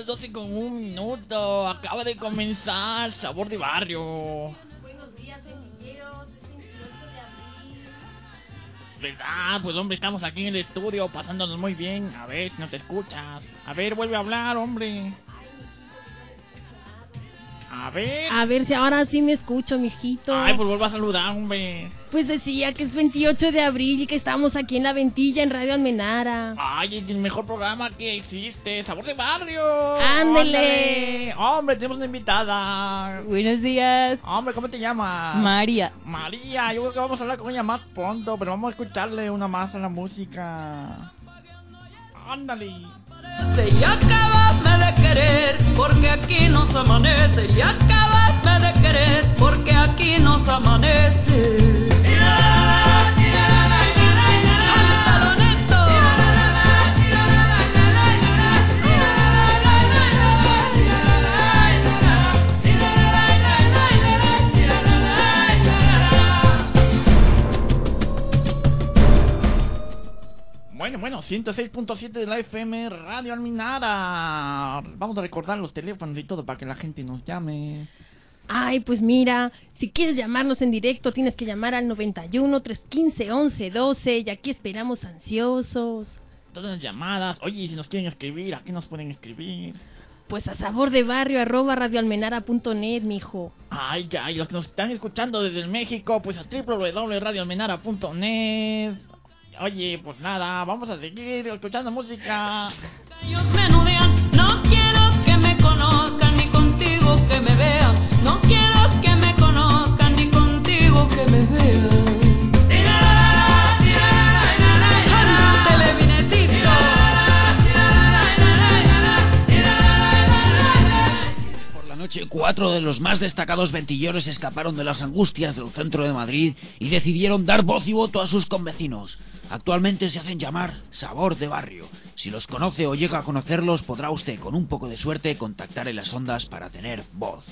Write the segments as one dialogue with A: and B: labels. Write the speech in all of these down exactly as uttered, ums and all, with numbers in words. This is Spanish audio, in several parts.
A: las doce con un minuto. Acaba de comenzar Sabor de Barrio.
B: Buenos días, vendilleros. Es veintiocho de abril.
A: Es verdad, pues hombre, estamos aquí en el estudio pasándonos muy bien. A ver si no te escuchas. A ver, vuelve a hablar, hombre. A ver.
B: A ver si ahora sí me escucho, mijito.
A: Ay, pues vuelve a saludar, hombre.
B: Pues decía que es veintiocho de abril y que estamos aquí en La Ventilla, en Radio Almenara.
A: Ay, el mejor programa que existe, Sabor de Barrio.
B: ¡Ándele!
A: Ándale. Hombre, tenemos una invitada.
C: Buenos días.
A: Hombre, ¿cómo te llamas?
C: María.
A: María, yo creo que vamos a hablar con ella más pronto, pero vamos a escucharle una más a la música. Ándale.
D: Y acabadme de querer, porque aquí nos amanece. Y acabadme de querer, porque aquí nos amanece.
A: Bueno, bueno, ciento seis punto siete de la F M, Radio Almenara. Vamos a recordar los teléfonos y todo para que la gente nos llame.
B: Ay, pues mira, si quieres llamarnos en directo tienes que llamar al noventa y uno, trescientos quince, once doce y aquí esperamos ansiosos.
A: Todas las llamadas. Oye, si nos quieren escribir, ¿a qué nos pueden escribir?
B: Pues a sabordebarrio arroba radioalmenara punto net, mijo.
A: Ay, ay, los que nos están escuchando desde el México, pues a w w w punto radio almenara punto net. Oye, pues nada, vamos a seguir escuchando música.
D: Ellos menudean, no quiero que me conozcan ni contigo que me vean. No quiero que me conozcan ni contigo que me vean. Ándele, vinetito.
E: Por la noche, cuatro de los más destacados ventilleros escaparon de las angustias del centro de Madrid y decidieron dar voz y voto a sus convecinos. Actualmente se hacen llamar Sabor de Barrio. Si los conoce o llega a conocerlos, podrá usted, con un poco de suerte, contactar en las ondas para tener voz.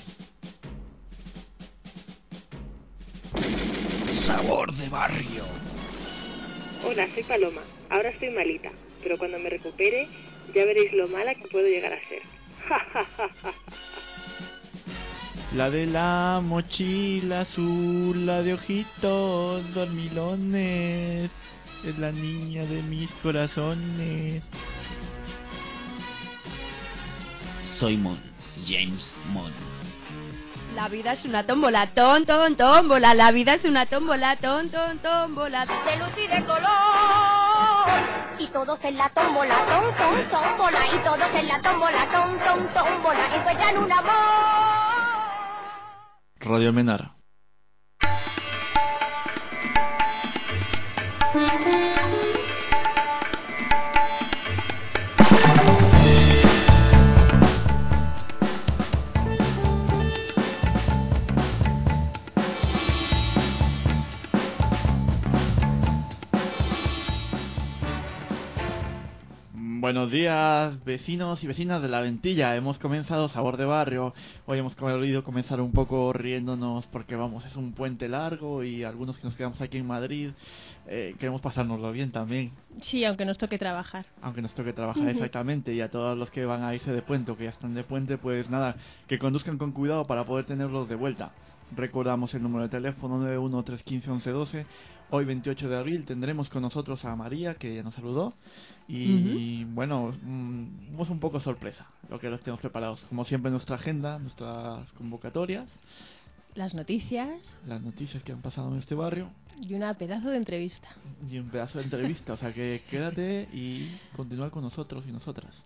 E: Sabor de Barrio.
F: Hola, soy Paloma. Ahora estoy malita, pero cuando me recupere ya veréis lo mala que puedo llegar a ser.
A: La de la mochila azul, la de ojitos dormilones, es la niña de mis corazones.
E: Soy Moon, James Moon.
C: La vida es una tómbola, ton, ton, tómbola. La vida es una tómbola, ton, ton, tómbola.
G: De luz y de color, y todos en la tómbola, tom, tom, tómbola, y todos en la tómbola, tom, tom, tómbola, encuentran un amor.
A: Radio Almenara. Buenos días, vecinos y vecinas de La Ventilla. Hemos comenzado Sabor de Barrio. Hoy hemos querido comenzar un poco riéndonos porque, vamos, es un puente largo y algunos que nos quedamos aquí en Madrid eh, queremos pasárnoslo bien también.
B: Sí, aunque nos toque trabajar.
A: Aunque nos toque trabajar, exactamente. Y a todos los que van a irse de puente o que ya están de puente, pues nada, que conduzcan con cuidado para poder tenerlos de vuelta. Recordamos el número de teléfono nueve uno, tres uno cinco, once doce. Hoy veintiocho de abril tendremos con nosotros a María, que ya nos saludó. Y uh-huh. bueno, mmm, es un poco sorpresa lo que los tenemos preparados. Como siempre, nuestra agenda, nuestras convocatorias.
B: Las noticias.
A: Las noticias que han pasado en este barrio.
B: Y una pedazo de entrevista.
A: Y un pedazo de entrevista, o sea que quédate y continúa con nosotros y nosotras.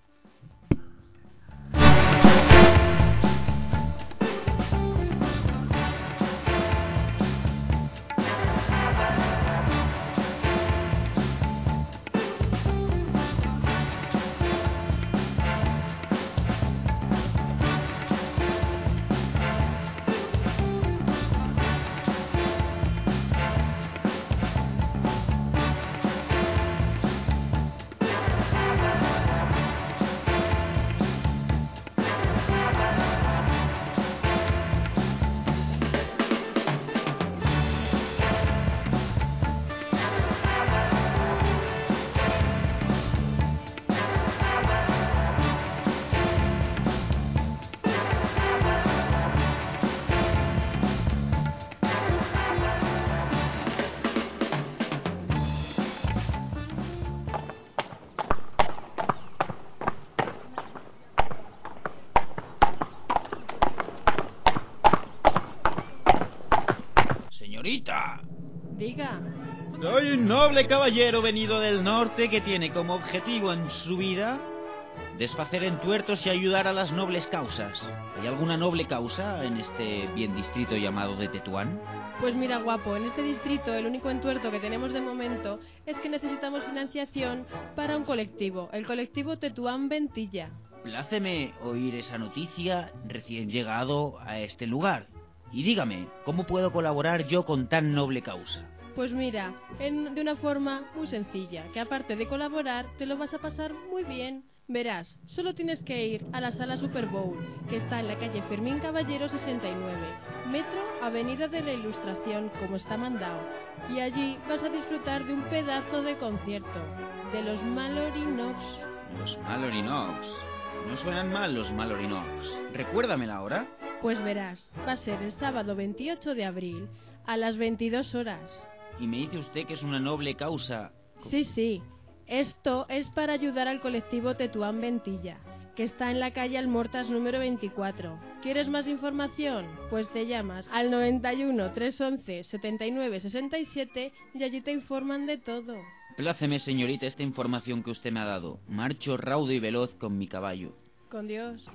E: Señorita.
B: Diga.
H: Soy un noble caballero venido del norte que tiene como objetivo en su vida
E: desfacer entuertos y ayudar a las nobles causas. ¿Hay alguna noble causa en este bien distrito llamado de Tetuán?
B: Pues mira, guapo, en este distrito el único entuerto que tenemos de momento es que necesitamos financiación para un colectivo, el colectivo Tetuán Ventilla.
E: Pláceme oír esa noticia recién llegado a este lugar. Y dígame, ¿cómo puedo colaborar yo con tan noble causa?
B: Pues mira, en, de una forma muy sencilla, que aparte de colaborar, te lo vas a pasar muy bien. Verás, solo tienes que ir a la sala Super Bowl, que está en la calle Fermín Caballero sesenta y nueve, metro Avenida de la Ilustración, como está mandado. Y allí vas a disfrutar de un pedazo de concierto, de los Mallory Knox.
E: Los Mallory Knox. No suenan mal los Mallory Knox. Recuérdamela ahora.
B: Pues verás, va a ser el sábado veintiocho de abril, a las veintidós horas.
E: Y me dice usted que es una noble causa.
B: Sí, sí. Esto es para ayudar al colectivo Tetuán Ventilla, que está en la calle Almortas número veinticuatro. ¿Quieres más información? Pues te llamas al noventa y uno, trescientos once, setenta y nueve, sesenta y siete y allí te informan de todo.
E: Pláceme, señorita, esta información que usted me ha dado. Marcho raudo y veloz con mi caballo.
B: Con Dios.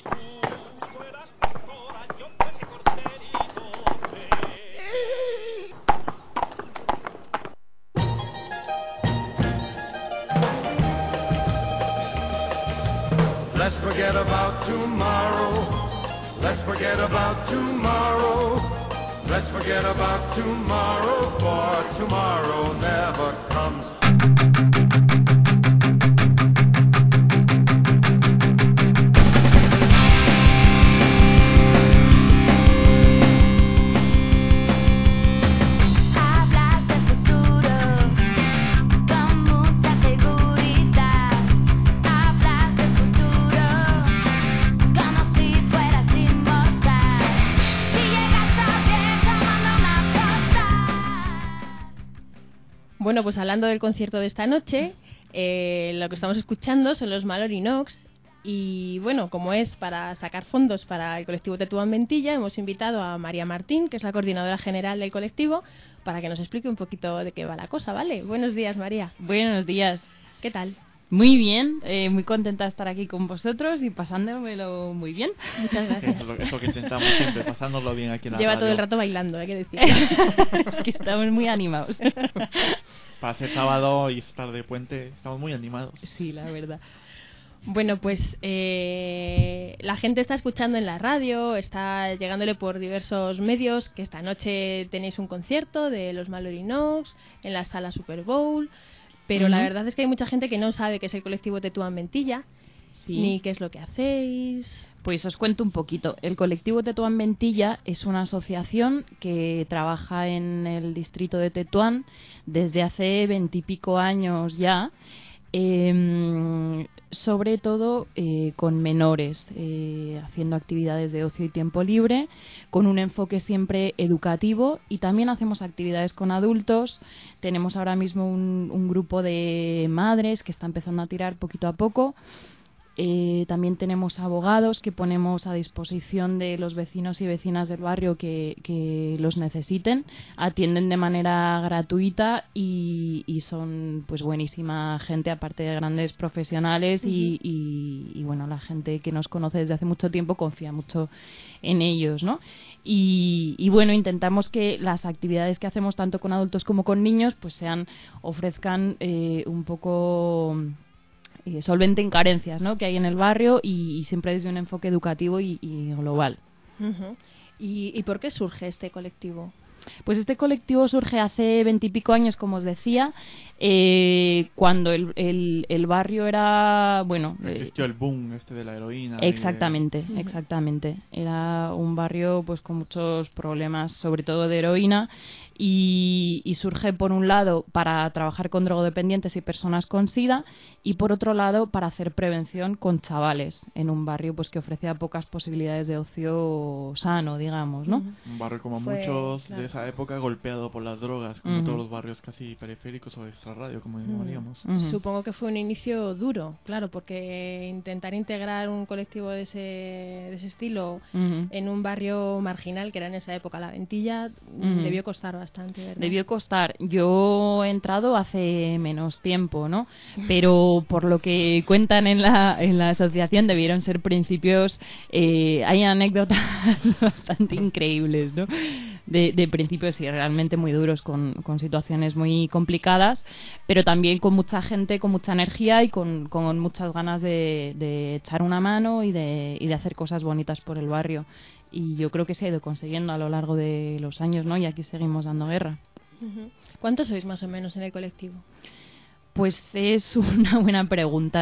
I: Let's forget about tomorrow. Let's forget about tomorrow. Let's forget about tomorrow, for tomorrow never comes.
J: Hablas del futuro con mucha seguridad. Hablas del futuro como si fueras inmortal. Si llegas a vieja, manda una postal.
B: Bueno, pues hablando del concierto de esta noche, eh, lo que estamos escuchando son los Mallory Knox. Y bueno, como es para sacar fondos para el colectivo Tetuán Ventilla, hemos invitado a María Martín, que es la coordinadora general del colectivo, para que nos explique un poquito de qué va la cosa, ¿vale? Buenos días, María.
K: Buenos días.
B: ¿Qué tal?
K: Muy bien, eh, muy contenta de estar aquí con vosotros y pasándomelo muy bien.
B: Muchas
A: Eso
B: gracias.
A: es lo, es lo que intentamos siempre, pasárnoslo bien aquí en la
B: Lleva
A: radio.
B: todo el rato bailando, hay que decir.
K: Es que estamos muy animados.
A: Para ser sábado y estar de puente, estamos muy animados.
K: Sí, la verdad.
B: Bueno, pues eh, la gente está escuchando en la radio, está llegándole por diversos medios que esta noche tenéis un concierto de los Mallory Knox en la sala Super Bowl, pero
K: Ujú.
B: la verdad es que hay mucha gente que no sabe qué es el colectivo Tetuán Ventilla,
K: Sí.
B: ni qué es lo que hacéis.
K: Pues os cuento un poquito. El colectivo Tetuán Ventilla es una asociación que trabaja en el distrito de Tetuán desde hace veintipico años ya, eh, sobre todo eh, con menores, eh, haciendo actividades de ocio y tiempo libre, con un enfoque siempre educativo, y también hacemos actividades con adultos. Tenemos ahora mismo un, un grupo de madres que está empezando a tirar poquito a poco. Eh, también tenemos abogados que ponemos a disposición de los vecinos y vecinas del barrio que, que los necesiten. Atienden de manera gratuita y, y son pues buenísima gente, aparte de grandes profesionales.
B: Ujú.
K: y, y, y bueno, la gente que nos conoce desde hace mucho tiempo confía mucho en ellos, ¿no? Y, y bueno, intentamos que las actividades que hacemos tanto con adultos como con niños pues sean, ofrezcan eh, un poco... eh, solventen carencias, ¿no?, que hay en el barrio, y, y siempre desde un enfoque educativo y, y global.
B: Ujú. ¿Y, ¿Y por qué surge este colectivo?
K: Pues este colectivo surge hace veintipico años, como os decía, eh, cuando el, el, el barrio era, bueno... eh,
A: Existió el boom este de la heroína. y de-
K: Exactamente,
B: Ujú.
K: exactamente. Era un barrio pues con muchos problemas, sobre todo de heroína, y, y surge por un lado para trabajar con drogodependientes y personas con SIDA y por otro lado para hacer prevención con chavales en un barrio pues que ofrecía pocas posibilidades de ocio sano, digamos, ¿no?
A: Un barrio como
B: Fue,
A: muchos
B: claro.
A: de esa época golpeado por las drogas, como
K: Ujú.
A: todos los barrios casi periféricos o extrarradio, como
B: Mm.
A: llamaríamos.
K: Ujú.
B: Supongo que fue un inicio duro, claro, porque intentar integrar un colectivo de ese, de ese estilo
K: Ujú.
B: en un barrio marginal, que era en esa época la Ventilla, mm,
K: Ujú.
B: debió costar bastante, ¿verdad?
K: Debió costar. Yo he entrado hace menos tiempo, ¿no? Pero por lo que cuentan en la, en la asociación debieron ser principios... eh, hay anécdotas bastante increíbles, ¿no? De, de principios sí, realmente muy duros, con, con situaciones muy complicadas, pero también con mucha gente, con mucha energía y con, con muchas ganas de, de echar una mano y de, y de hacer cosas bonitas por el barrio. Y yo creo que se ha ido consiguiendo a lo largo de los años, ¿no? Y aquí seguimos dando guerra.
B: Ujú. ¿Cuántos sois más o menos en el colectivo?
K: Pues es una buena pregunta.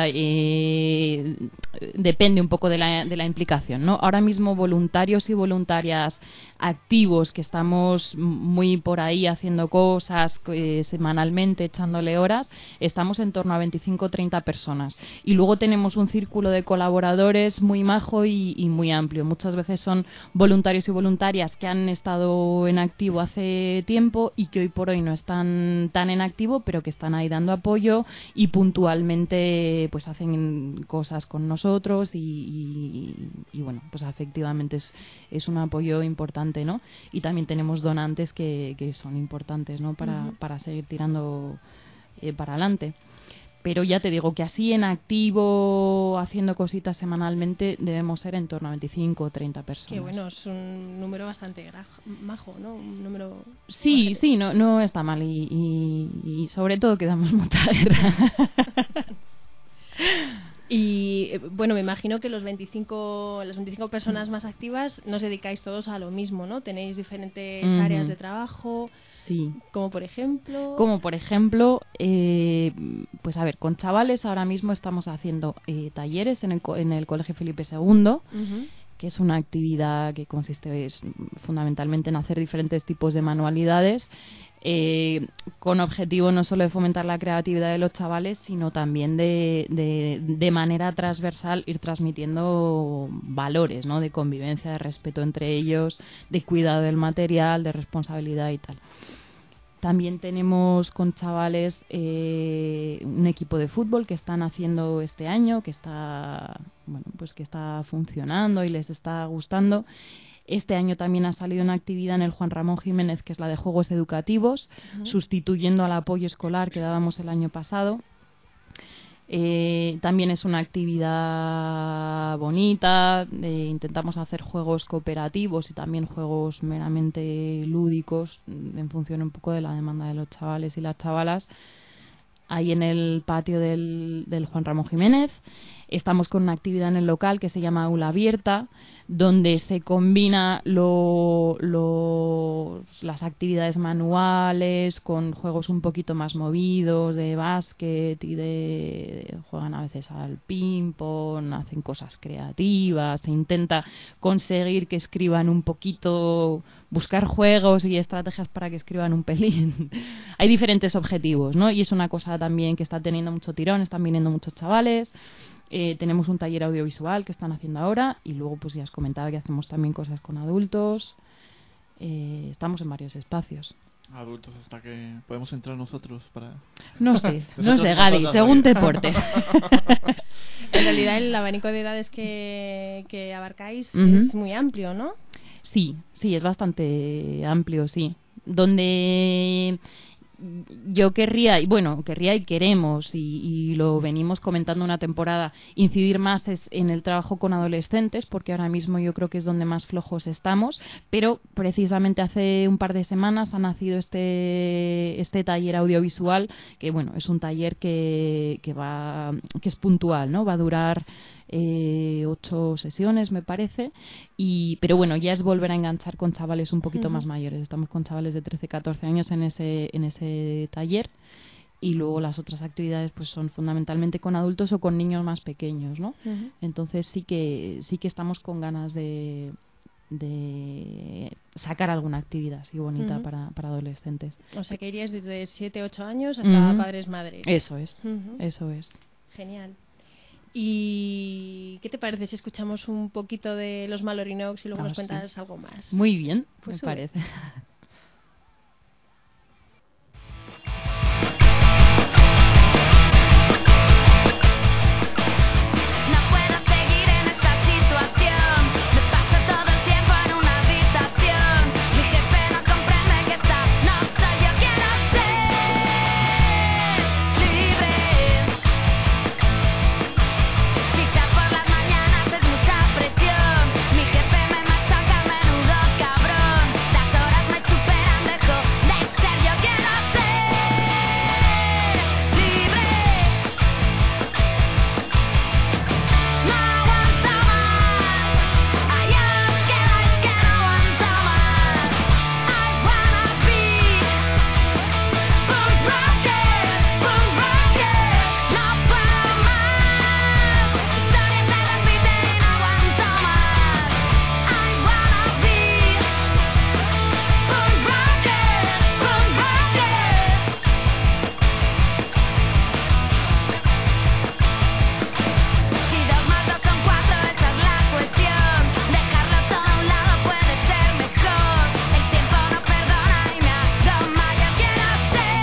K: Eh, depende un poco de la, de la implicación, ¿no? Ahora mismo voluntarios y voluntarias activos que estamos muy por ahí haciendo cosas eh, semanalmente, echándole horas, estamos en torno a veinticinco o treinta personas. Y luego tenemos un círculo de colaboradores muy majo y, y muy amplio. Muchas veces son voluntarios y voluntarias que han estado en activo hace tiempo y que hoy por hoy no están tan en activo, pero que están ahí dando apoyo y puntualmente pues hacen cosas con nosotros y, y, y bueno, pues efectivamente es, es un apoyo importante, ¿no? Y también tenemos donantes que, que son importantes, ¿no? Para,
B: Ujú.
K: para seguir tirando eh, para adelante. Pero ya te digo que así en activo, haciendo cositas semanalmente, debemos ser en torno a veinticinco o treinta personas.
B: Que bueno, es un número bastante graj- majo, ¿no? Un número...
K: Sí, sí, no, no está mal y, y, y sobre todo que damos mucha guerra.
B: Y eh, bueno, me imagino que los veinticinco, las veinticinco personas más activas no os dedicáis todos a lo mismo, ¿no? Tenéis diferentes
K: Ujú.
B: áreas de trabajo,
K: Sí.
B: como por ejemplo...
K: Como por ejemplo, eh, pues a ver, con chavales ahora mismo estamos haciendo eh, talleres en el, co- en el Colegio Felipe segundo,
B: Ujú.
K: que es una actividad que consiste es, fundamentalmente en hacer diferentes tipos de manualidades eh, con objetivo no solo de fomentar la creatividad de los chavales, sino también de, de, de manera transversal ir transmitiendo valores, ¿no? De convivencia, de respeto entre ellos, de cuidado del material, de responsabilidad y tal. También tenemos con chavales eh, un equipo de fútbol que están haciendo este año, que está, bueno, pues que está funcionando y les está gustando. Este año también ha salido una actividad en el Juan Ramón Jiménez, que es la de juegos educativos,
B: Ujú.
K: sustituyendo al apoyo escolar que dábamos el año pasado. Eh, también es una actividad bonita, eh, intentamos hacer juegos cooperativos y también juegos meramente lúdicos mm, en función un poco de la demanda de los chavales y las chavalas. Ahí en el patio del, del Juan Ramón Jiménez estamos con una actividad en el local que se llama Aula Abierta, donde se combina lo- los- las actividades manuales con juegos un poquito más movidos de básquet y de juegan a veces al ping pong, hacen cosas creativas, se intenta conseguir que escriban un poquito, buscar juegos y estrategias para que escriban un pelín. Hay diferentes objetivos, ¿no? Y es una cosa también que está teniendo mucho tirón, están viniendo muchos chavales. Eh, tenemos un taller audiovisual que están haciendo ahora y luego pues ya os comentaba que hacemos también cosas con adultos. Eh, estamos en varios espacios.
A: Adultos hasta que podemos entrar nosotros para...
K: No sé, no
A: Nosotros
K: sé,
A: y
K: Gadi,
A: nosotras,
K: según
A: oye.
K: te portes.
B: En realidad el abanico de edades que, que abarcáis
K: Ujú.
B: es muy amplio, ¿no?
K: Sí, sí, es bastante amplio, sí. Donde yo querría, y bueno, querría y queremos, y, y lo venimos comentando una temporada, incidir más es en el trabajo con adolescentes, porque ahora mismo yo creo que es donde más flojos estamos, pero precisamente hace un par de semanas ha nacido este, este taller audiovisual, que bueno, es un taller que, que va, que es puntual, ¿no? Va a durar eh, ocho sesiones, me parece, y pero bueno, ya es volver a enganchar con chavales un poquito
B: Ujú.
K: más mayores. Estamos con chavales de trece, catorce años en ese, en ese taller, y luego las otras actividades pues son fundamentalmente con adultos o con niños más pequeños, ¿no?
B: Ujú.
K: Entonces sí que sí que estamos con ganas de, de sacar alguna actividad así bonita
B: Ujú.
K: para, para adolescentes.
B: O sea, que irías desde siete ocho años hasta
K: Ujú.
B: padres madres.
K: Eso es,
B: Ujú.
K: eso es.
B: Genial. ¿Y qué te parece si escuchamos un poquito de los Malorinox y luego
K: Ah,
B: nos
K: sí.
B: cuentas algo más?
K: Muy bien,
B: Pues
K: me
B: sube.
K: parece.
J: No puedo seguir en esta situación. Me paso todo el tiempo en una habitación. Mi jefe no comprende que esta no soy yo. Quiero ser libre. Fichar por las mañanas es mucha presión. Mi jefe me machaca, menudo cabrón. Las horas me superan, dejo de ser yo. Quiero ser libre. No aguanto más. Ay, os quedáis que no aguanto más. I wanna be punk rocker, punk rocker. No puedo más. Historias se repiten y no aguanto más. I wanna be punk rocker, punk rocker. Si dos más dos son cuatro, esa es la cuestión. Dejarlo todo a un lado puede ser mejor. El tiempo no perdona y me hago mayor. Quiero ser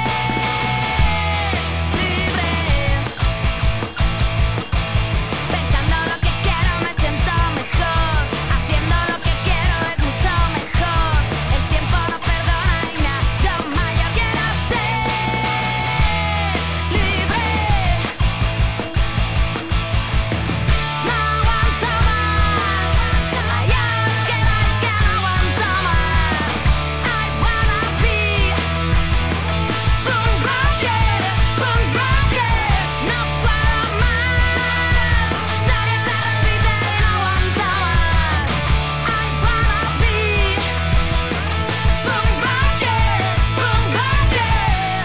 J: libre. Pensando lo que quiero me siento mejor. Haciendo lo que quiero es mucho mejor. El tiempo no perdona y me hago mayor. Quiero ser libre. No aguanto más. Ay, os quedáis que no aguanto más. I wanna be punk rocker, punk rocker. No puedo más. Historias se repiten y no aguanto más. I wanna be punk rocker, punk rocker.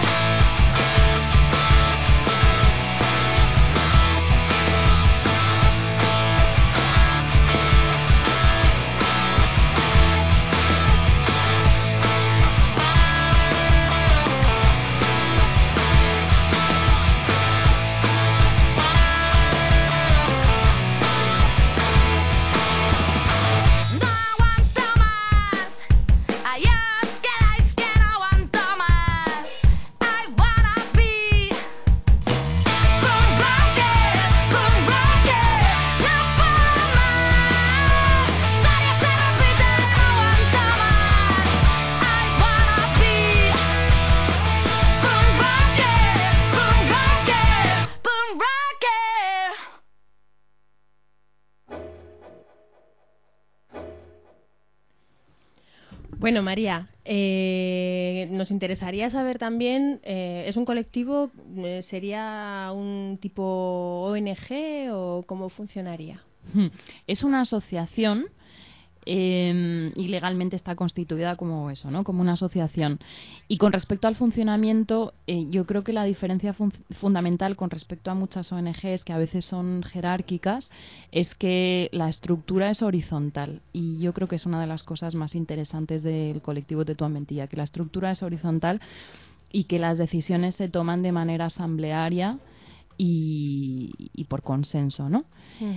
J: No aguanto más. Ay, os quedáis que no aguanto más. I wanna be punk rocker, punk rocker. No puedo más. Historias se repiten y no aguanto más. I wanna be punk rocker, punk rocker, punk rocker.
B: Bueno, María, eh, nos interesaría saber también, eh, ¿es un colectivo, eh, sería un tipo O N G o cómo funcionaría?
K: Es una asociación eh, y legalmente está constituida como eso, ¿no? Como una asociación. Y con respecto al funcionamiento, eh, yo creo que la diferencia fun- fundamental con respecto a muchas O N Ges que a veces son jerárquicas es que la estructura es horizontal. Y yo creo que es una de las cosas más interesantes del colectivo Tetuán Mentilla, que la estructura es horizontal y que las decisiones se toman de manera asamblearia y, y por consenso, ¿no?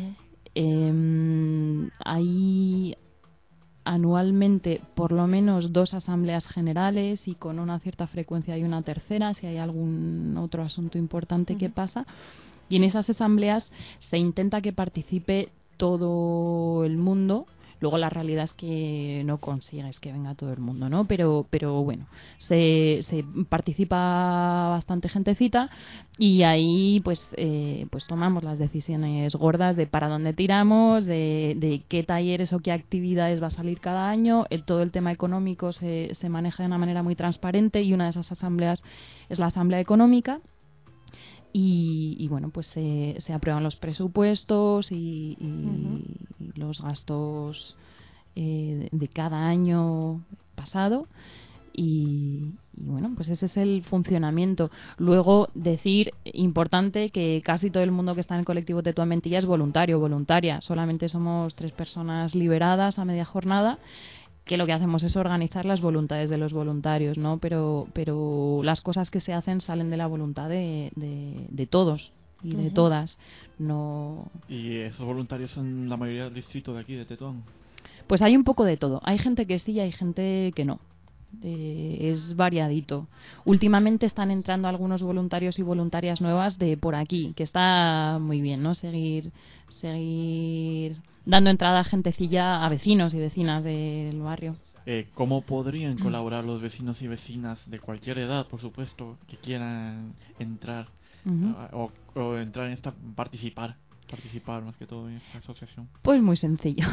K: Eh, hay anualmente por lo menos dos asambleas generales y con una cierta frecuencia hay una tercera si hay algún otro asunto importante que
B: Ujú.
K: pasa, y en esas asambleas se intenta que participe todo el mundo. Luego la realidad es que no consigues que venga todo el mundo, ¿no? Pero, pero bueno, se, se participa bastante gentecita y ahí pues, eh, pues tomamos las decisiones gordas de para dónde tiramos, de, de qué talleres o qué actividades va a salir cada año. El, todo el tema económico se, se maneja de una manera muy transparente y una de esas asambleas es la asamblea económica. Y, y bueno, pues se, se aprueban los presupuestos y, y- y los gastos eh, de, de cada año pasado. Y, y bueno, pues ese es el funcionamiento. Luego, decir, importante, que casi todo el mundo que está en el colectivo Tetuán Mentilla es voluntario, voluntaria. Solamente somos tres personas liberadas a media jornada, que lo que hacemos es organizar las voluntades de los voluntarios, ¿no? Pero, pero las cosas que se hacen salen de la voluntad de, de, de todos y de
A: Ujú.
K: todas. No...
A: ¿Y esos voluntarios son la mayoría del distrito de aquí, de Tetuán?
K: Pues hay un poco de todo. Hay gente que sí y hay gente que no. Eh, es variadito. Últimamente están entrando algunos voluntarios y voluntarias nuevas de por aquí, que está muy bien, ¿no? Seguir, seguir dando entrada a gentecilla, a vecinos y vecinas del barrio.
A: Eh, ¿Cómo podrían colaborar los vecinos y vecinas de cualquier edad, por supuesto, que quieran entrar
K: Ujú.
A: a- o, o entrar en esta, participar, participar más que todo en esta asociación?
K: Pues muy sencillo.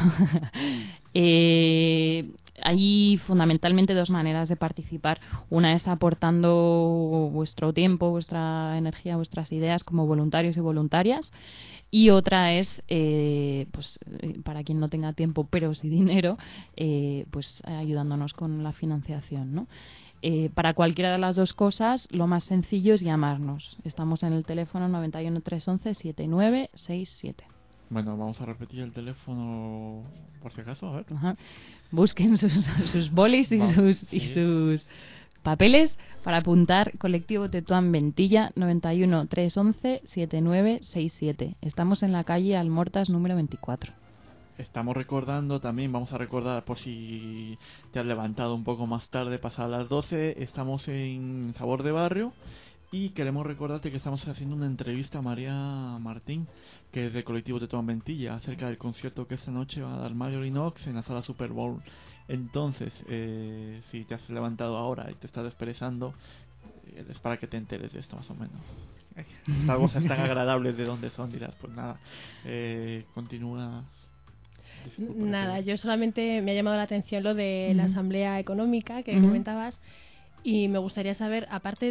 K: eh, hay fundamentalmente dos maneras de participar. Una es aportando vuestro tiempo, vuestra energía, vuestras ideas como voluntarios y voluntarias. Y otra es, eh, pues eh, para quien no tenga tiempo pero sí dinero, eh, pues ayudándonos con la financiación, ¿no? Eh, para cualquiera de las dos cosas, lo más sencillo es llamarnos. Estamos en el teléfono noventa y uno, trescientos once, setenta y nueve sesenta y siete.
A: Bueno, vamos a repetir el teléfono por si acaso, a ver.
K: Ajá. Busquen sus, sus bolis y
A: Va,
K: sus, y
A: sí.
K: sus papeles para apuntar colectivo Tetuán Mentilla noventa y uno, trescientos once, setenta y nueve sesenta y siete. Estamos en la calle Almortas número veinticuatro.
A: Estamos recordando también, vamos a recordar por si te has levantado un poco más tarde, pasadas las doce, estamos en Sabor de Barrio y queremos recordarte que estamos haciendo una entrevista a María Martín, que es del colectivo Tetuán Mentilla, acerca del concierto que esta noche va a dar Mallory Knox en la sala Super Bowl. Entonces, eh, si te has levantado ahora y te estás desperezando, eh, es para que te enteres de esto más o menos. Estas cosas tan agradables de dónde son, dirás, pues nada, eh, continúa. Disculpa,
B: Nada,
A: que te-
B: yo solamente me ha llamado la atención lo de la
K: Ujú.
B: asamblea económica que
K: Ujú.
B: comentabas y me gustaría saber, aparte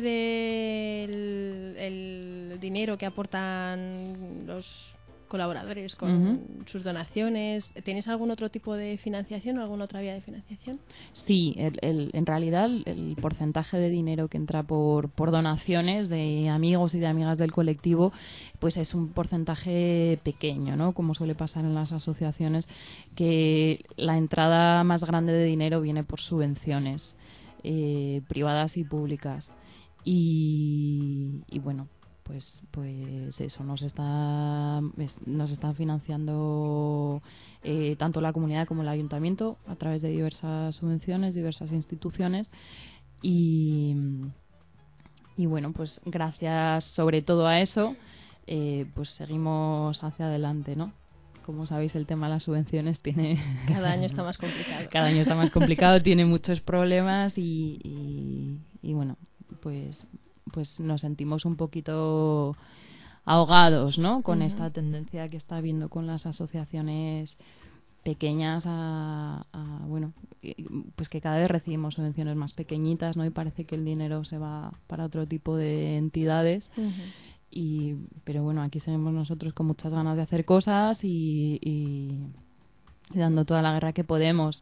B: del el dinero que aportan los colaboradores con
K: Ujú.
B: sus donaciones, ¿tenéis algún otro tipo de financiación o alguna otra vía de financiación?
K: Sí, el, el- en realidad el, el porcentaje de dinero que entra por, por donaciones de amigos y de amigas del colectivo, pues es un porcentaje pequeño, ¿no? Como suele pasar en las asociaciones, que la entrada más grande de dinero viene por subvenciones eh, privadas y públicas. Y, y bueno, pues, pues eso, nos está, es- nos están financiando eh, tanto la comunidad como el ayuntamiento a través de diversas subvenciones, diversas instituciones y, y bueno, pues gracias sobre todo a eso, eh, pues seguimos hacia adelante, ¿no? Como sabéis, el tema de las subvenciones tiene...
B: Cada año está más complicado.
K: Cada año está más complicado, tiene muchos problemas y, y, y bueno, pues, pues nos sentimos un poquito ahogados, ¿no? Con
B: Ujú.
K: esta tendencia que está habiendo con las asociaciones pequeñas a, a, bueno, eh, pues que cada vez recibimos subvenciones más pequeñitas, ¿no? Y parece que el dinero se va para otro tipo de entidades.
B: Ujú.
K: Y, pero bueno, aquí seguimos nosotros con muchas ganas de hacer cosas y, y, y dando toda la guerra que podemos.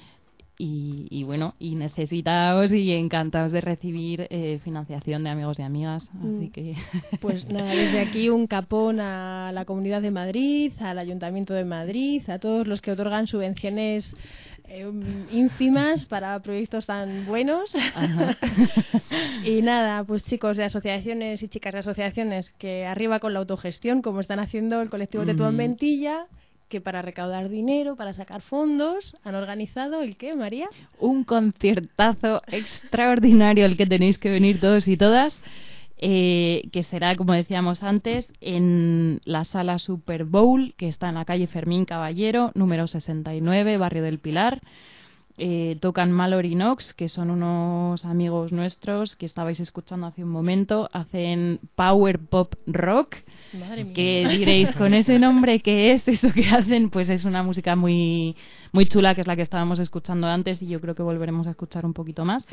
K: Y, y bueno, y necesitados y encantados de recibir eh, financiación de amigos y amigas. Así
B: Mm.
K: que
B: Pues nada, desde aquí un capón a la Comunidad de Madrid, al Ayuntamiento de Madrid, a todos los que otorgan subvenciones eh, ínfimas para proyectos tan buenos.
K: Ajá.
B: Y nada, pues chicos de asociaciones y chicas de asociaciones, que arriba con la autogestión, como están haciendo el colectivo Tetuán
K: Ujú.
B: Mentilla, que para recaudar dinero, para sacar fondos, han organizado ¿el qué, María?
K: Un conciertazo extraordinario al que tenéis que venir todos y todas, eh, que será, como decíamos antes, en la sala Super Bowl, que está en la calle Fermín Caballero, número sesenta y nueve, Barrio del Pilar. Eh, tocan Mallory Knox, que son unos amigos nuestros que estabais escuchando hace un momento, hacen power pop rock.
B: Madre mía.
K: Que diréis, con ese nombre, ¿qué es eso que hacen? Pues es una música muy, muy chula, que es la que estábamos escuchando antes y yo creo que volveremos a escuchar un poquito más.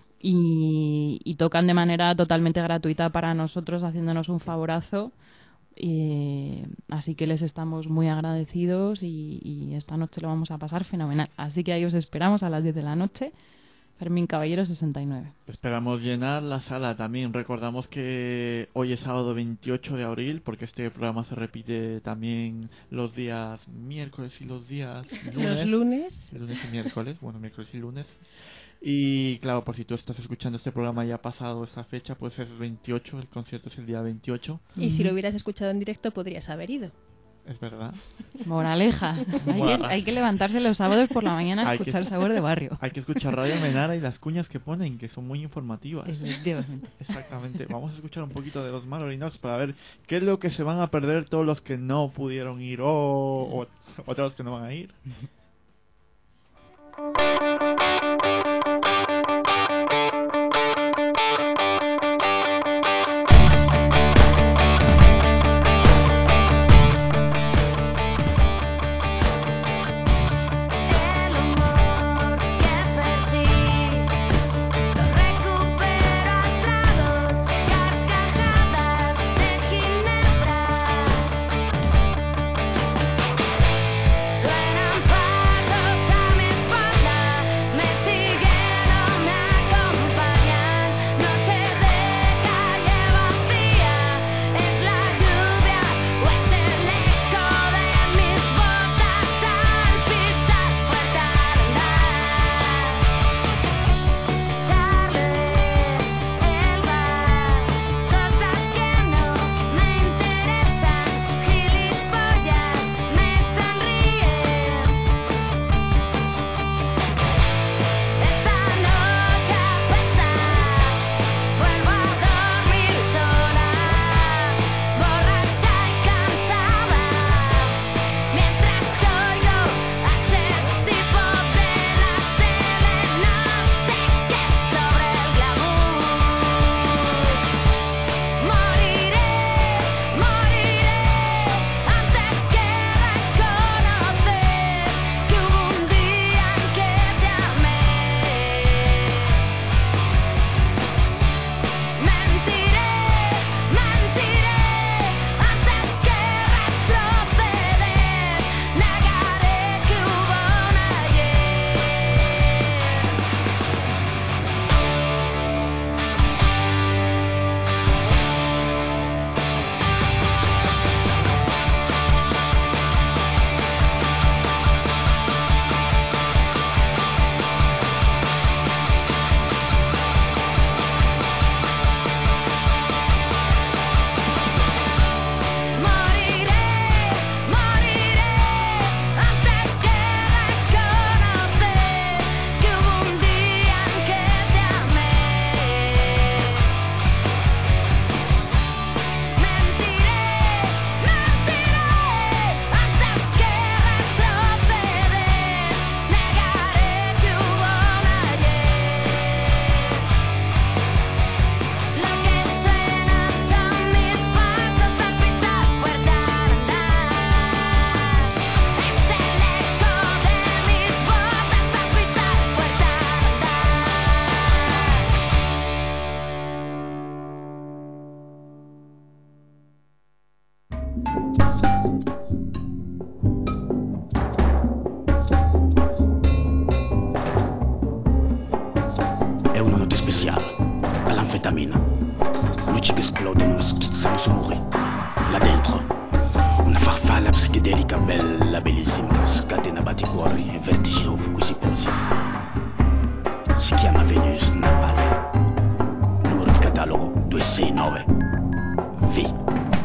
K: Y, y tocan de manera totalmente gratuita para nosotros, haciéndonos un favorazo. Eh, así que les estamos muy agradecidos y, y esta noche lo vamos a pasar fenomenal. Así que ahí os esperamos a las diez de la noche Fermín Caballero sesenta y nueve.
A: Esperamos llenar la sala también. Recordamos que hoy es sábado veintiocho de abril, porque este programa se repite también los días miércoles y los días lunes.
B: Los lunes.
A: Lunes y miércoles, bueno, miércoles y lunes. Y claro, por si tú estás escuchando este programa ya ha pasado esa fecha, pues es veintiocho, el concierto es el día veintiocho.
B: Y si lo hubieras escuchado en directo podrías haber ido.
A: Es verdad.
K: Moraleja. Hay que, hay que levantarse los sábados por la mañana a
A: Hay que-
K: escuchar Sabor de Barrio.
A: Hay que escuchar Radio Almenara y las cuñas que ponen, que son muy informativas.
K: Efectivamente.
A: Exactamente. Vamos a escuchar un poquito de los Mallory Knox para ver qué es lo que se van a perder todos los que no pudieron ir o, o otros que no van a ir.
J: El humor que perdí lo recupero a tragos, carcajadas de ginebra. Suenan pasos a mi espalda, me siguen o me acompañan. Noche de calle vacía, es la lluvia o es el eco de mis botas al pisar fuerte al andar. Charle, el bar, cosas que no me interesan, gilipollas me sonríen. Esta noche apesta, vuelvo a dormir sola, borracha y cansada, mientras oigo a ese tipo de la tele, no sé qué sobre el glamour. Moriré, moriré antes que reconocer que hubo un día en que te amé. Mentiré, mentiré antes que retroceder. Negaré que hubo un Moriré, moriré antes que reconocer que hubo un día en que te amé. Mentiré, mentiré antes que retroceder. Negaré que hubo un ayer. Lo que suena son mis pasos al pisar fuerte al andar. Es el eco de mis botas al pisar fuerte al
L: È una notte speciale, all'anfetamina. Luci che esplodono, schizzano su muri. Là dentro, una farfalla psichedelica bella, bellissima. Scatena batticuori e vertiginoso qui si posi. Si chiama Venus Napalea. Numero di catalogo due sei nove V.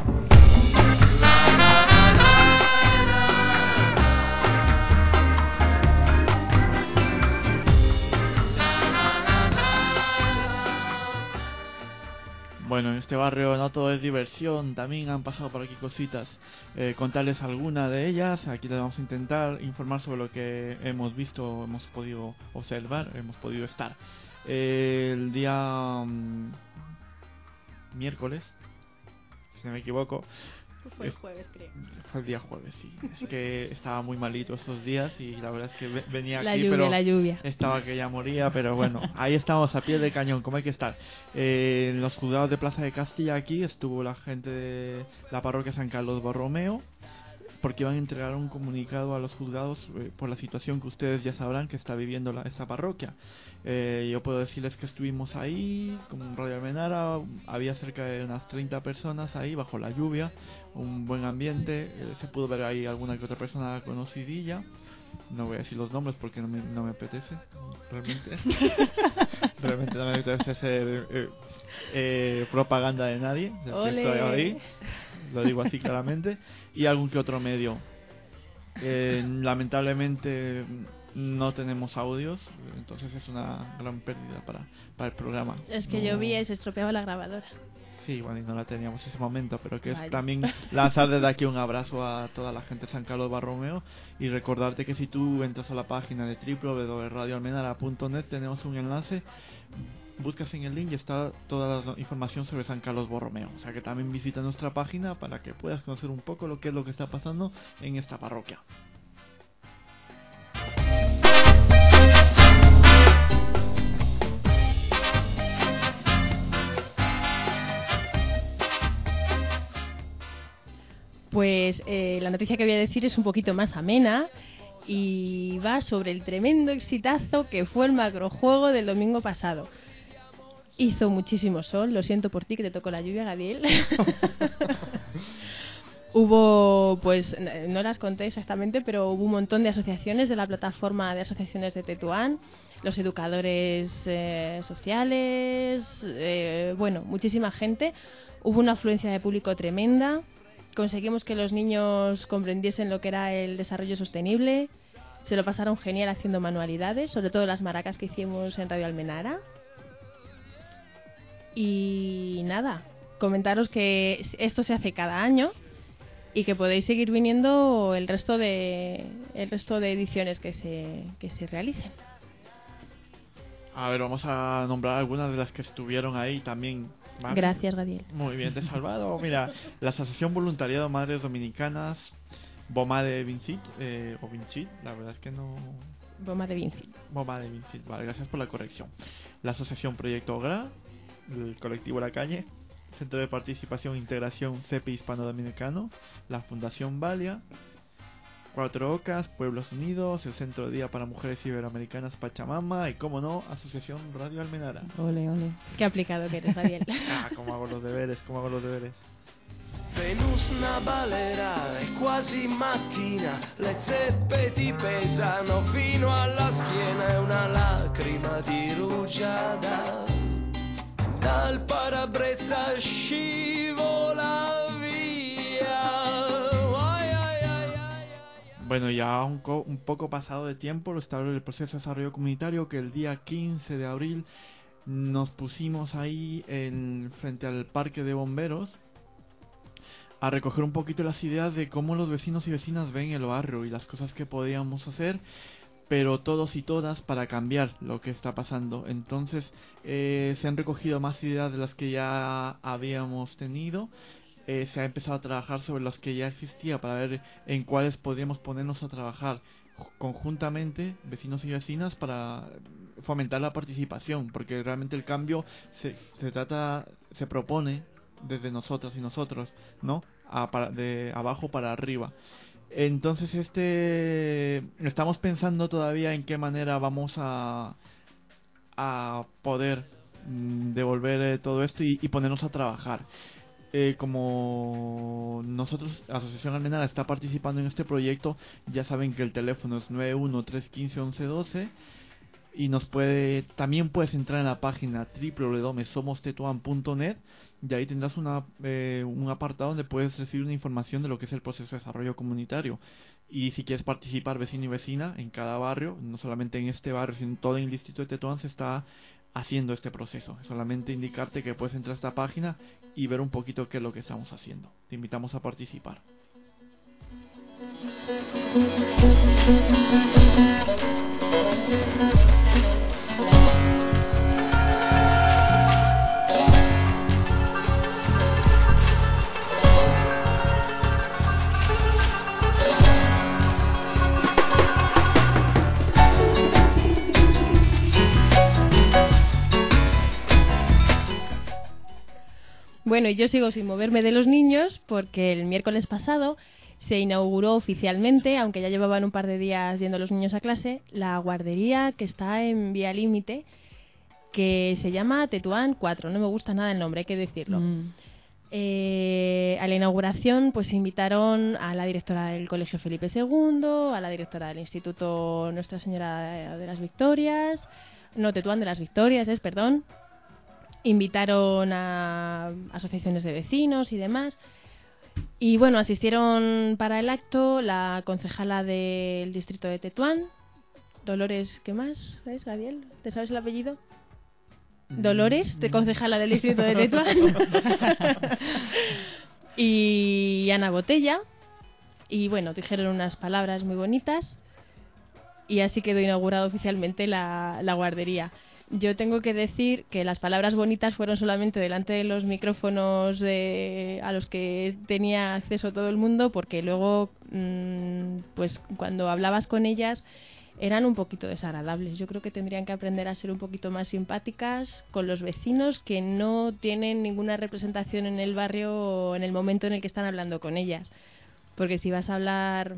A: Bueno, en este barrio no todo es diversión, también han pasado por aquí cositas. Eh, contarles alguna de ellas, aquí les vamos a intentar informar sobre lo que hemos visto, hemos podido observar, hemos podido estar. Eh, el día mm, miércoles, si no me equivoco.
B: Fue el
A: es-
B: jueves, creo.
A: Fue el día jueves, sí. Es que estaba muy malito esos días y la verdad es que ve- venía
B: La
A: aquí,
B: lluvia,
A: pero
B: la lluvia.
A: estaba que ya moría, pero bueno, ahí estamos a pie de cañón, como hay que estar. Eh, en los juzgados de Plaza de Castilla aquí estuvo la gente de la parroquia San Carlos Borromeo, porque van a entregar un comunicado a los juzgados eh, por la situación que ustedes ya sabrán que está viviendo la, esta parroquia. Eh, yo puedo decirles que estuvimos ahí con Radio Almenara, había cerca de unas treinta personas ahí bajo la lluvia, un buen ambiente, eh, se pudo ver ahí alguna que otra persona conocidilla. No voy a decir los nombres porque no me, no me apetece, realmente. Realmente no me apetece hacer eh, eh, propaganda de nadie, del que
B: ¡Ole!
A: estoy ahí, lo digo así claramente, y algún que otro medio. Eh, lamentablemente no tenemos audios, entonces es una gran pérdida para, para el programa.
B: Es que
A: No-
B: llovía y se estropeaba la grabadora.
A: Sí, bueno, y no la teníamos en ese momento, pero que
B: Vaya.
A: es también lanzar desde aquí un abrazo a toda la gente de San Carlos Borromeo y recordarte que si tú entras a la página de w w w punto radio almenara punto net tenemos un enlace, buscas en el link y está toda la información sobre San Carlos Borromeo. O sea que también visita nuestra página para que puedas conocer un poco lo que es lo que está pasando en esta parroquia.
B: Pues eh, la noticia que voy a decir es un poquito más amena y va sobre el tremendo exitazo que fue el macrojuego del domingo pasado. Hizo muchísimo sol, lo siento por ti que te tocó la lluvia, Gadiel. Hubo, pues, n- no las conté exactamente, pero hubo un montón de asociaciones de la plataforma de asociaciones de Tetuán, los educadores eh, sociales, eh, bueno, muchísima gente. Hubo una afluencia de público tremenda. Conseguimos que los niños comprendiesen lo que era el desarrollo sostenible. Se lo pasaron genial haciendo manualidades, sobre todo las maracas que hicimos en Radio Almenara. Y nada, comentaros que esto se hace cada año y que podéis seguir viniendo el resto de el resto de ediciones que se que se realicen.
A: A ver, vamos a nombrar algunas de las que estuvieron ahí también. ¿Vale?
B: Gracias, Gadiel.
A: Muy bien, te he salvado. Mira, la Asociación Voluntariado Madres Dominicanas, Boma de Vincit, eh, o Vincit, la verdad es que no...
B: Boma de Vincit.
A: Boma de Vincit, vale, gracias por la corrección. La Asociación Proyecto Ogra, el colectivo La Calle, Centro de Participación e Integración C E P I Hispano-Dominicano, la Fundación Valia, Cuatro Ocas, Pueblos Unidos, el Centro de Día para Mujeres Iberoamericanas Pachamama y, como no, Asociación Radio Almenara.
B: Ole, ole. Qué aplicado que eres, Gadiel.
A: Ah, cómo hago los deberes, cómo hago los deberes.
M: Venus una balera, è quasi mattina, le zeppe ti pesano fino alla schiena e una lacrima di rugiada dal parabrezza scivola via. Ay, ay, ay, ay.
A: Bueno, ya un, co- un poco pasado de tiempo, lo está el proceso de desarrollo comunitario, que el día quince de abril nos pusimos ahí en, frente al parque de bomberos a recoger un poquito las ideas de cómo los vecinos y vecinas ven el barrio y las cosas que podíamos hacer, pero todos y todas para cambiar lo que está pasando. Entonces eh, se han recogido más ideas de las que ya habíamos tenido. Eh, se ha empezado a trabajar sobre las que ya existía para ver en cuáles podríamos ponernos a trabajar ju- conjuntamente, vecinos y vecinas, para fomentar la participación, porque realmente el cambio se, se trata, se propone desde nosotras y nosotros, ¿no? A para- de abajo para arriba. Entonces este estamos pensando todavía en qué manera vamos a a poder mm, devolver eh, todo esto y, y ponernos a trabajar. Eh, como nosotros, Asociación Almenara, está participando en este proyecto, ya saben que el teléfono es nueve uno tres uno cinco once doce y nos puede, también puedes entrar en la página w w w punto somos tetuán punto net y ahí tendrás una, eh, un apartado donde puedes recibir una información de lo que es el proceso de desarrollo comunitario. Y si quieres participar, vecino y vecina, en cada barrio, no solamente en este barrio, sino en todo el distrito de Tetuán, se está haciendo este proceso. Solamente indicarte que puedes entrar a esta página y ver un poquito qué es lo que estamos haciendo. Te invitamos a participar.
B: Bueno, y yo sigo sin moverme de los niños porque el miércoles pasado se inauguró oficialmente, aunque ya llevaban un par de días yendo los niños a clase, la guardería que está en Vía Límite, que se llama Tetuán cuatro. No me gusta nada el nombre, hay que decirlo.
K: Mm.
B: Eh, a la inauguración pues invitaron a la directora del Colegio Felipe segundo, a la directora del Instituto Nuestra Señora de las Victorias, no, Tetuán de las Victorias, es, perdón. Invitaron a asociaciones de vecinos y demás. Y bueno, asistieron para el acto la concejala del distrito de Tetuán, Dolores, ¿qué más? ¿Ves, Gadiel? ¿Te sabes el apellido? Dolores, de concejala del distrito de Tetuán. Y Ana Botella. Y bueno, dijeron unas palabras muy bonitas. Y así quedó inaugurada oficialmente la, la guardería. Yo tengo que decir que las palabras bonitas fueron solamente delante de los micrófonos de, a los que tenía acceso todo el mundo, porque luego, mmm, pues cuando hablabas con ellas, eran un poquito desagradables. Yo creo que tendrían que aprender a ser un poquito más simpáticas con los vecinos que no tienen ninguna representación en el barrio en el momento en el que están hablando con ellas. Porque si vas a hablar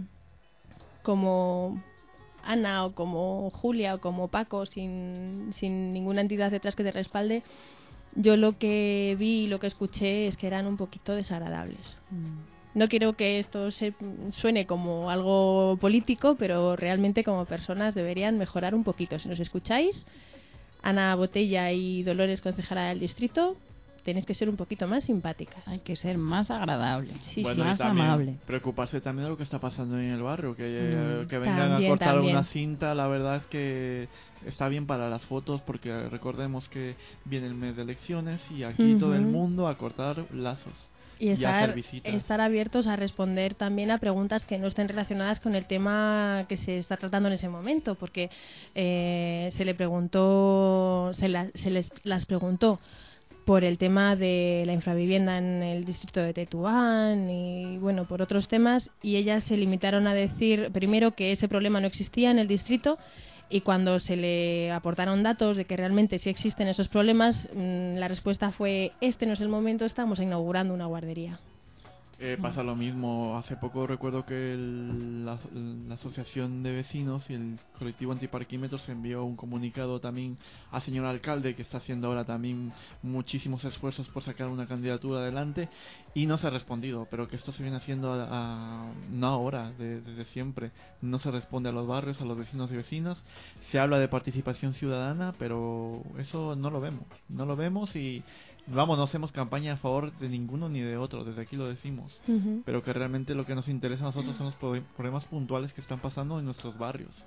B: como Ana o como Julia o como Paco sin, sin ninguna entidad detrás que te respalde, yo lo que vi y lo que escuché es que eran un poquito desagradables. Mm. No quiero que esto se suene como algo político, pero realmente como personas deberían mejorar un poquito. Si nos escucháis, Ana Botella y Dolores, concejala del distrito, tenéis que ser un poquito más simpáticas.
K: Hay que ser más agradable,
B: sí,
A: bueno,
B: sí.
A: y
K: más
A: también
K: amable.
A: Preocuparse también de lo que está pasando en el barrio, que,
K: Mm.
A: que vengan
B: También,
A: a cortar
B: también.
A: una cinta, la verdad es que está bien para las fotos, porque recordemos que viene el mes de elecciones y aquí todo el
B: Ujú.
A: mundo a cortar lazos.
B: Y
A: a
B: estar,
A: hacer visitas.
B: estar abiertos a responder también a preguntas que no estén relacionadas con el tema que se está tratando en ese momento, porque eh, se le preguntó, se, la- se les las preguntó por el tema de la infravivienda en el distrito de Tetuán y bueno, por otros temas, y ellas se limitaron a decir primero que ese problema no existía en el distrito. Y cuando se le aportaron datos de que realmente sí existen esos problemas, mmm, la respuesta fue: este no es el momento, estamos inaugurando una guardería.
A: Eh, pasa lo mismo. Hace poco recuerdo que el- la, la asociación de vecinos y el colectivo antiparquímetros envió un comunicado también al señor alcalde, que está haciendo ahora también muchísimos esfuerzos por sacar una candidatura adelante, y no se ha respondido, pero que esto se viene haciendo a, a- no ahora, de- desde siempre. No se responde a los barrios, a los vecinos y vecinas. Se habla de participación ciudadana, pero eso no lo vemos. No lo vemos y vamos, no hacemos campaña a favor de ninguno ni de otro, desde aquí lo decimos.
B: Ujú.
A: Pero que realmente lo que nos interesa a nosotros son los pro- problemas puntuales que están pasando en nuestros barrios.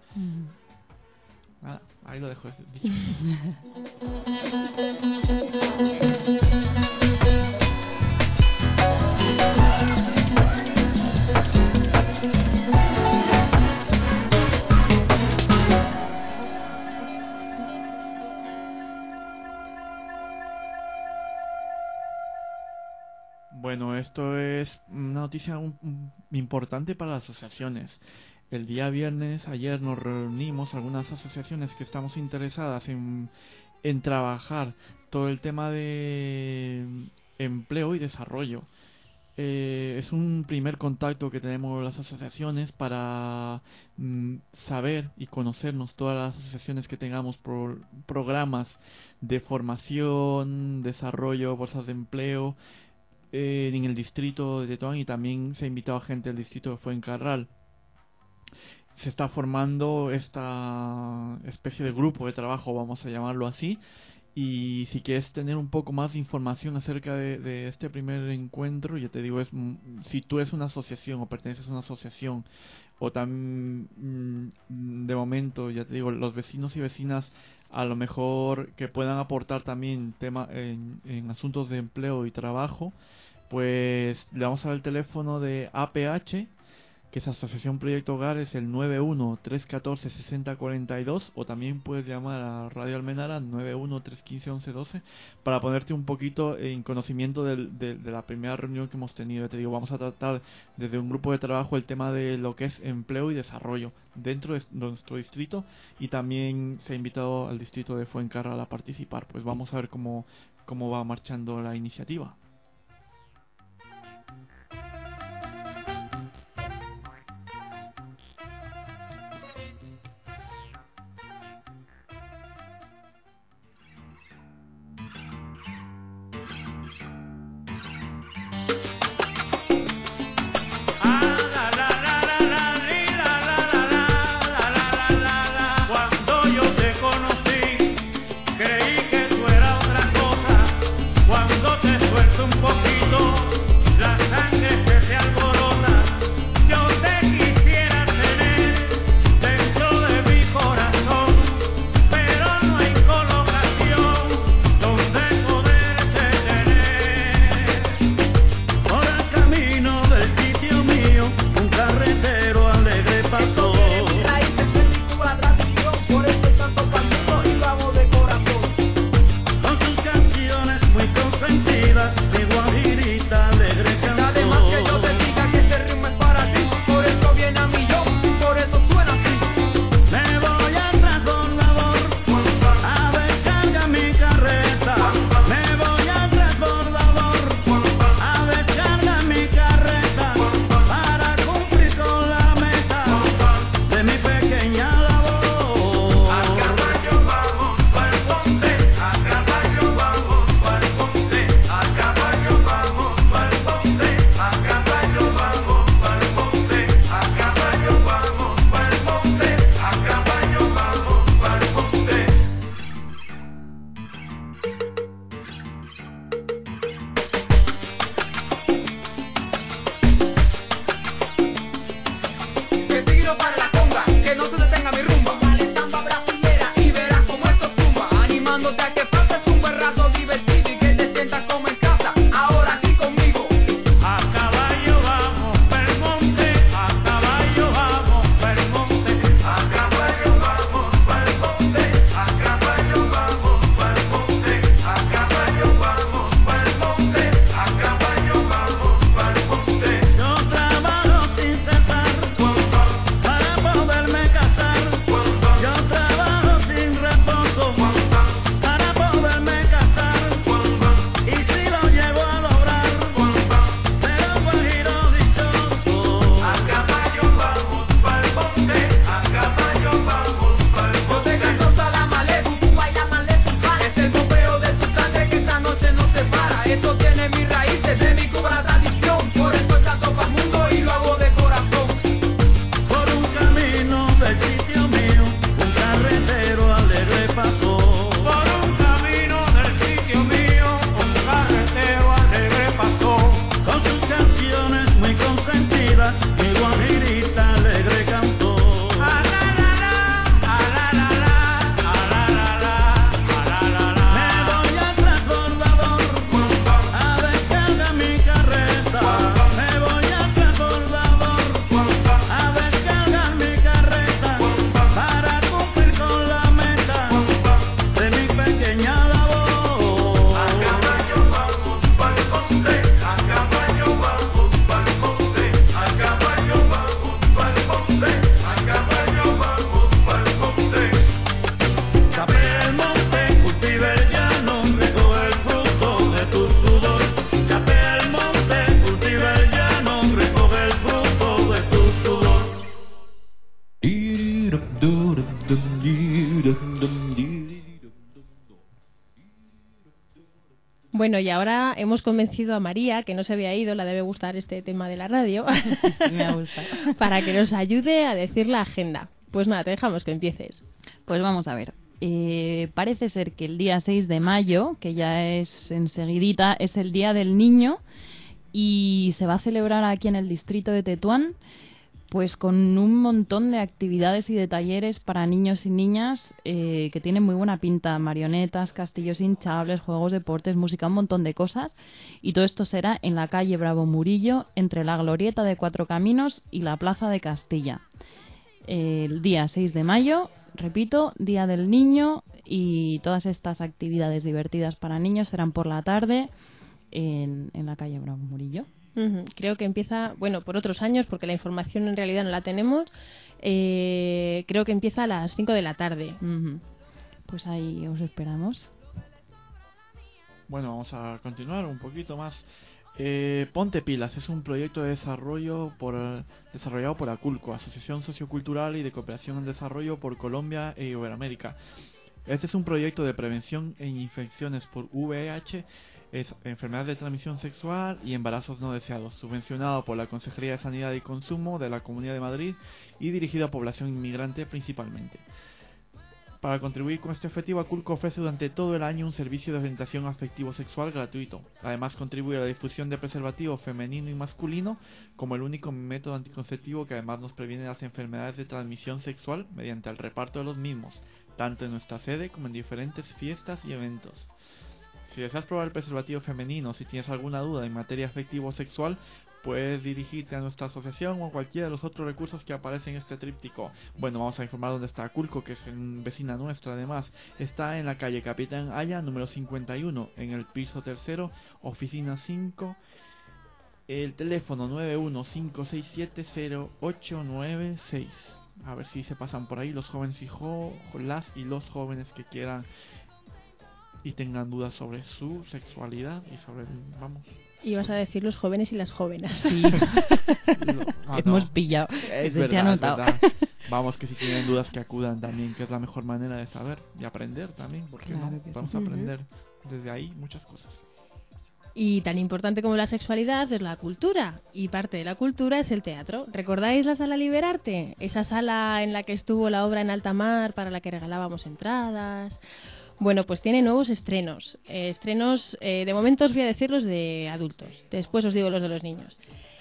K: Mm.
A: Ah, ahí lo dejo ese dicho. Bueno, esto es una noticia un- un- importante para las asociaciones. El día viernes, ayer, nos reunimos algunas asociaciones que estamos interesadas en, en trabajar todo el tema de empleo y desarrollo. Eh, es un primer contacto que tenemos las asociaciones para mm, saber y conocernos todas las asociaciones que tengamos por programas de formación, desarrollo, bolsas de empleo eh, en el distrito de Tetuán, y también se ha invitado a gente del distrito de Fuencarral. Se está formando esta especie de grupo de trabajo, vamos a llamarlo así, y si quieres tener un poco más de información acerca de, de este primer encuentro, ya te digo, es mm, si tú eres una asociación o perteneces a una asociación, o también mm, de momento, ya te digo, los vecinos y vecinas a lo mejor que puedan aportar también tema en, en asuntos de empleo y trabajo, pues le vamos a dar el teléfono de A P H, que es Asociación Proyecto Hogar, es el nueve uno, tres uno cuatro, seis cero cuatro dos, o también puedes llamar a Radio Almenara nueve uno, tres uno cinco, once doce para ponerte un poquito en conocimiento del- de, de la primera reunión que hemos tenido. Ya te digo, vamos a tratar desde un grupo de trabajo el tema de lo que es empleo y desarrollo dentro de nuestro distrito, y también se ha invitado al distrito de Fuencarral a participar. Pues vamos a ver cómo, cómo va marchando la iniciativa.
N: Cuando yo te conocí, creí que tú eras otra cosa. Cuando te suelto un poquito, la sangre se te alborota. Yo te quisiera tener dentro de mi corazón, pero no hay colocación donde poderte tener. Por el camino del sitio mío, un carretero alegre pasó.
O: Por eso tanto palmito y lo hago de corazón.
N: Con sus canciones muy consentidas, mi guajirita alegre cantó.
O: Nada más que yo te diga que este ritmo es para ti. Por eso viene a millón, por eso suena así.
N: Me voy al transbordador a descargar mi carreta. Me voy al transbordador a descargar mi carreta para cumplir con la meta de mi pequeña labor.
O: Que seguido para la conga, que no se detenga mi rumba. Dale samba brasilera y verás como esto zumba. Animándote a que pases un buen rato divertido y que te sientas como en casa. Ahora aquí conmigo.
N: A caballo vamos pel monte, a caballo vamos pel monte, a caballo vamos pel monte, a caballo vamos pel monte, a caballo vamos pel monte, a caballo vamos pel monte. Yo trabajo sin cesar para poderme casar. Yo trabajo sin reposo para poderme casar. Y si lo llego a lograr, será un guajiro dichoso. A caballo vamos pa'l monte, a caballo vamos pa'l
O: Yo
N: monte.
O: te canto Salamalé, tú bailas malé, tú sabes. Es el bombeo de tu sangre que esta noche no se para. Esto tiene mis raíces, de mi Cuba la tradición. Por eso canto pa'l mundo y lo hago de corazón.
N: Por un camino del sitio mío, un carretero alegre pasó. Por un camino del sitio mío, un carretero alegre pasó. Con sus canciones muy consentidas, mi guajirita alegre cantó. A la la la, a la la la, a la la la, a la la la. Me voy al transbordador a descargar mi carreta. Me voy al transbordador a descargar mi carreta para cumplir con la meta de mi pequeña labor. A caballo vamos pa'l monte, a caballo vamos pa'l monte, a caballo vamos pa'l monte, a caballo vamos pa'l monte. Chapé el monte, cultive el llano, recoge el fruto de tu sudor. Chapé el monte, cultive el llano, recoge el fruto de tu sudor.
B: Bueno, y ahora hemos convencido a María, que no se había ido, la debe gustar este tema de la radio,
K: Sí, sí, me ha gustado.
B: para que nos ayude a decir la agenda. Pues nada, te dejamos que empieces.
K: Pues vamos a ver. Eh, parece ser que el día seis de mayo, que ya es enseguidita, es el Día del Niño y se va a celebrar aquí en el distrito de Tetuán, pues con un montón de actividades y de talleres para niños y niñas eh, que tienen muy buena pinta. Marionetas, castillos hinchables, juegos, deportes, música, un montón de cosas. Y todo esto será en la calle Bravo Murillo, entre la Glorieta de Cuatro Caminos y la Plaza de Castilla. El día seis de mayo, repito, Día del Niño, y todas estas actividades divertidas para niños serán por la tarde en, en la calle Bravo Murillo.
B: Ujú. Creo que empieza, bueno, por otros años, porque la información en realidad no la tenemos, eh, creo que empieza a las cinco de la tarde.
K: Ujú. Pues ahí os esperamos.
A: Bueno, vamos a continuar un poquito más. Eh, Ponte Pilas es un proyecto de desarrollo por, desarrollado por ACULCO, Asociación Sociocultural y de Cooperación en Desarrollo por Colombia e Iberoamérica. Este es un proyecto de prevención en infecciones por V I H Es enfermedades de transmisión sexual y embarazos no deseados, subvencionado por la Consejería de Sanidad y Consumo de la Comunidad de Madrid y dirigido a población inmigrante principalmente. Para contribuir con este objetivo, Aculco ofrece durante todo el año un servicio de orientación afectivo-sexual gratuito. Además, contribuye a la difusión de preservativo femenino y masculino como el único método anticonceptivo que además nos previene las enfermedades de transmisión sexual mediante el reparto de los mismos, tanto en nuestra sede como en diferentes fiestas y eventos. Si deseas probar el preservativo femenino o si tienes alguna duda en materia afectivo-sexual, puedes dirigirte a nuestra asociación o a cualquiera de los otros recursos que aparecen en este tríptico. Bueno, vamos a informar dónde está Aculco, que es en vecina nuestra además. Está en la calle Capitán Aya, número cincuenta y uno, en el piso tercero, oficina cinco. El teléfono nueve uno cinco seis siete cero ocho nueve seis. A ver si se pasan por ahí los jóvenes y jo las y los jóvenes que quieran y tengan dudas sobre su sexualidad y sobre, vamos...
B: Ibas a decir los jóvenes y las jóvenes.
K: Sí.
A: Lo- ah,
K: Hemos
A: no.
K: pillado. Que
A: Es
K: se te
A: verdad,
K: ha
A: es
K: notado.
A: verdad. Vamos, que si tienen dudas que acudan también, que es la mejor manera de saber y aprender también, porque
K: Claro
A: no,
K: que sí.
A: vamos a
B: Ujú.
A: aprender desde ahí muchas cosas.
B: Y tan importante como la sexualidad es la cultura. Y parte de la cultura es el teatro. ¿Recordáis la sala Liberarte? Esa sala en la que estuvo la obra en alta mar para la que regalábamos entradas. Bueno, pues tiene nuevos estrenos. Eh, estrenos, eh, de momento os voy a decir los de adultos. Después os digo los de los niños.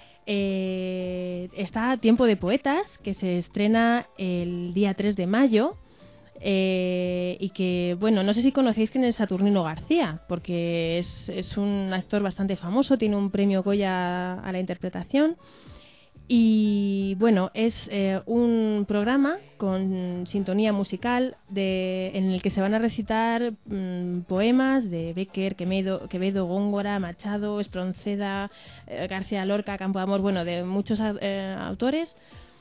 B: Eh, está Tiempo de Poetas, que se estrena el día tres de mayo. Eh, y que, bueno, no sé si conocéis quién es Saturnino García, porque es, es un actor bastante famoso, tiene un premio Goya a la interpretación. Y bueno, es eh, un programa con sintonía musical de, en el que se van a recitar mmm, poemas de Bécquer, Quevedo, Quevedo, Góngora, Machado, Espronceda, eh, García Lorca, Campoamor, bueno, de muchos eh, autores.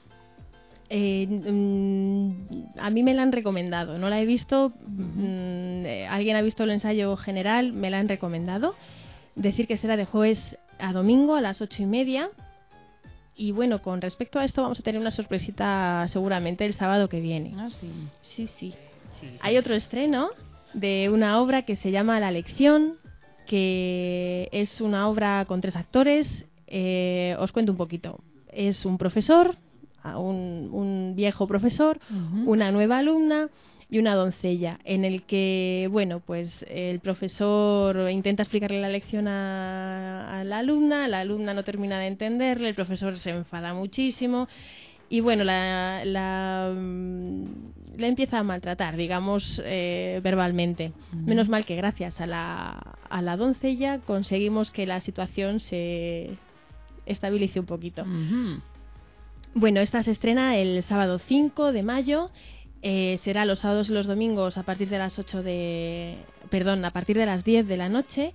B: Eh, mm, a mí me la han recomendado, no la he visto, mm, eh, alguien ha visto el ensayo general, me la han recomendado. Decir que será de jueves a domingo a las ocho y media. Y bueno, con respecto a esto vamos a tener una sorpresita seguramente el sábado que viene.
K: Ah, sí.
B: Sí, sí. Hay otro estreno de una obra que se llama La Lección, que es una obra con tres actores. Eh, os cuento un poquito. Es un profesor, un, un viejo profesor,
K: Ujú.
B: una nueva alumna y una doncella, en el que, bueno, pues el profesor intenta explicarle la lección a, a la alumna, la alumna no termina de entenderle, el profesor se enfada muchísimo y, bueno, la, la, mm, la empieza a maltratar, digamos, eh, verbalmente.
K: Ujú.
B: Menos mal que gracias a la, a la doncella conseguimos que la situación se estabilice un poquito.
K: Ujú.
B: Bueno, esta se estrena el sábado cinco de mayo. Eh, será los sábados y los domingos a partir de las ocho de... Perdón, a partir de las diez de la noche.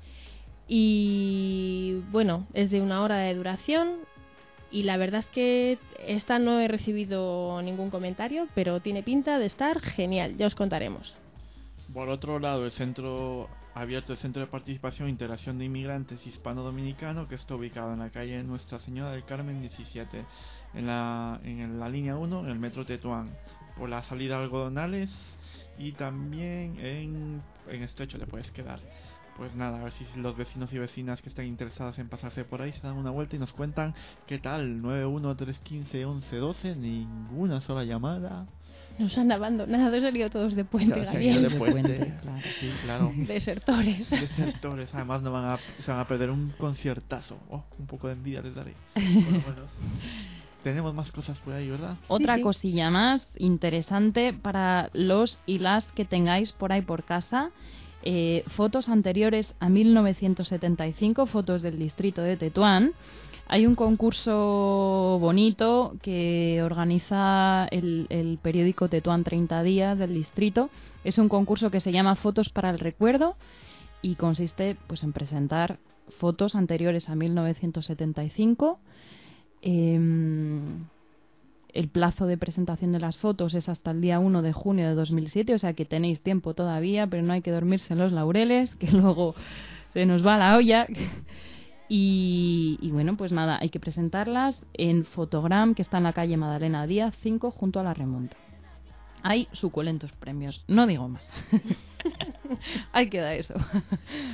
B: Y bueno, es de una hora de duración. Y la verdad es que esta no he recibido ningún comentario, pero tiene pinta de estar genial. Ya os contaremos.
A: Por otro lado, el centro abierto, el Centro de Participación e Integración de Inmigrantes Hispano-Dominicano, que está ubicado en la calle Nuestra Señora del Carmen diecisiete, en la, en la línea uno, en el metro Tetuán, por la salida Algodonales, y también en, en Estrecho le puedes quedar. Pues nada, a ver si los vecinos y vecinas que están interesados en pasarse por ahí se dan una vuelta y nos cuentan qué tal. Nueve uno tres uno cinco once doce, ninguna sola llamada.
B: Nos han abandonado, he salido todos de puente,
A: Ya, se han ido
B: Gabriel.
A: de puente.
K: puente, claro.
A: Sí, claro.
B: Desertores.
A: Desertores, además no van a, se van a perder un conciertazo. Oh, un poco de envidia les daré. Bueno, bueno. Tenemos más cosas por ahí, ¿verdad?
K: Otra
B: sí.
K: cosilla más interesante para los y las que tengáis por ahí por casa. Eh, fotos anteriores a mil novecientos setenta y cinco, fotos del distrito de Tetuán. Hay un concurso bonito que organiza el, el periódico Tetuán treinta días del distrito. Es un concurso que se llama Fotos para el Recuerdo y consiste, pues, en presentar fotos anteriores a mil novecientos setenta y cinco. Eh, el plazo de presentación de las fotos es hasta el día uno de junio de dos mil siete, o sea que tenéis tiempo todavía, pero no hay que dormirse en los laureles, que luego se nos va la olla. Y, y bueno, pues nada, hay que presentarlas en Fotogram, que está en la calle Madalena Díaz cinco, junto a la remonta. Hay suculentos premios, no digo más. Ahí queda eso.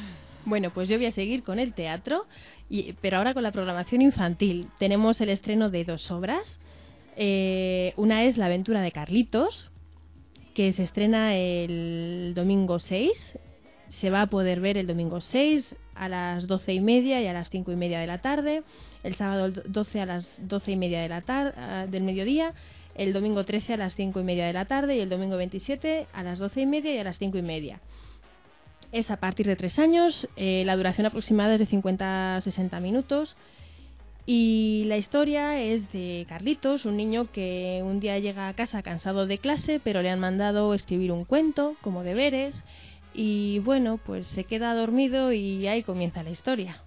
B: Bueno, pues yo voy a seguir con el teatro, y, pero ahora con la programación infantil. Tenemos el estreno de dos obras. Eh, una es La aventura de Carlitos, que se estrena el domingo seis. Se va a poder ver el domingo seis a las doce y media y a las cinco y media de la tarde. El sábado doce a las doce y media de la tarde, del mediodía. El domingo trece a las cinco y media de la tarde y el domingo veintisiete a las doce y media y a las cinco y media. Es a partir de tres años, eh, la duración aproximada es de cincuenta a sesenta minutos y la historia es de Carlitos, un niño que un día llega a casa cansado de clase, pero le han mandado escribir un cuento como deberes y bueno, pues se queda dormido y ahí comienza la historia.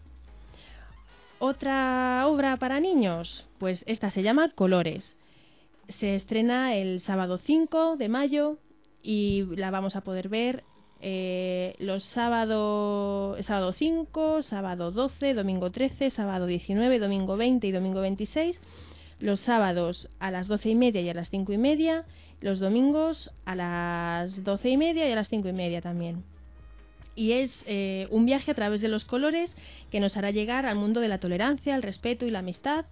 B: Otra obra para niños, pues esta se llama Colores. Se estrena el sábado cinco de mayo y la vamos a poder ver Eh, los sábados, sábado cinco, sábado doce, domingo trece, sábado diecinueve, domingo veinte y domingo veintiséis, los sábados a las doce y media y a las cinco y media, los domingos a las doce y media y a las cinco y media también. Y es eh, un viaje a través de los colores que nos hará llegar al mundo de la tolerancia, el respeto y la amistad.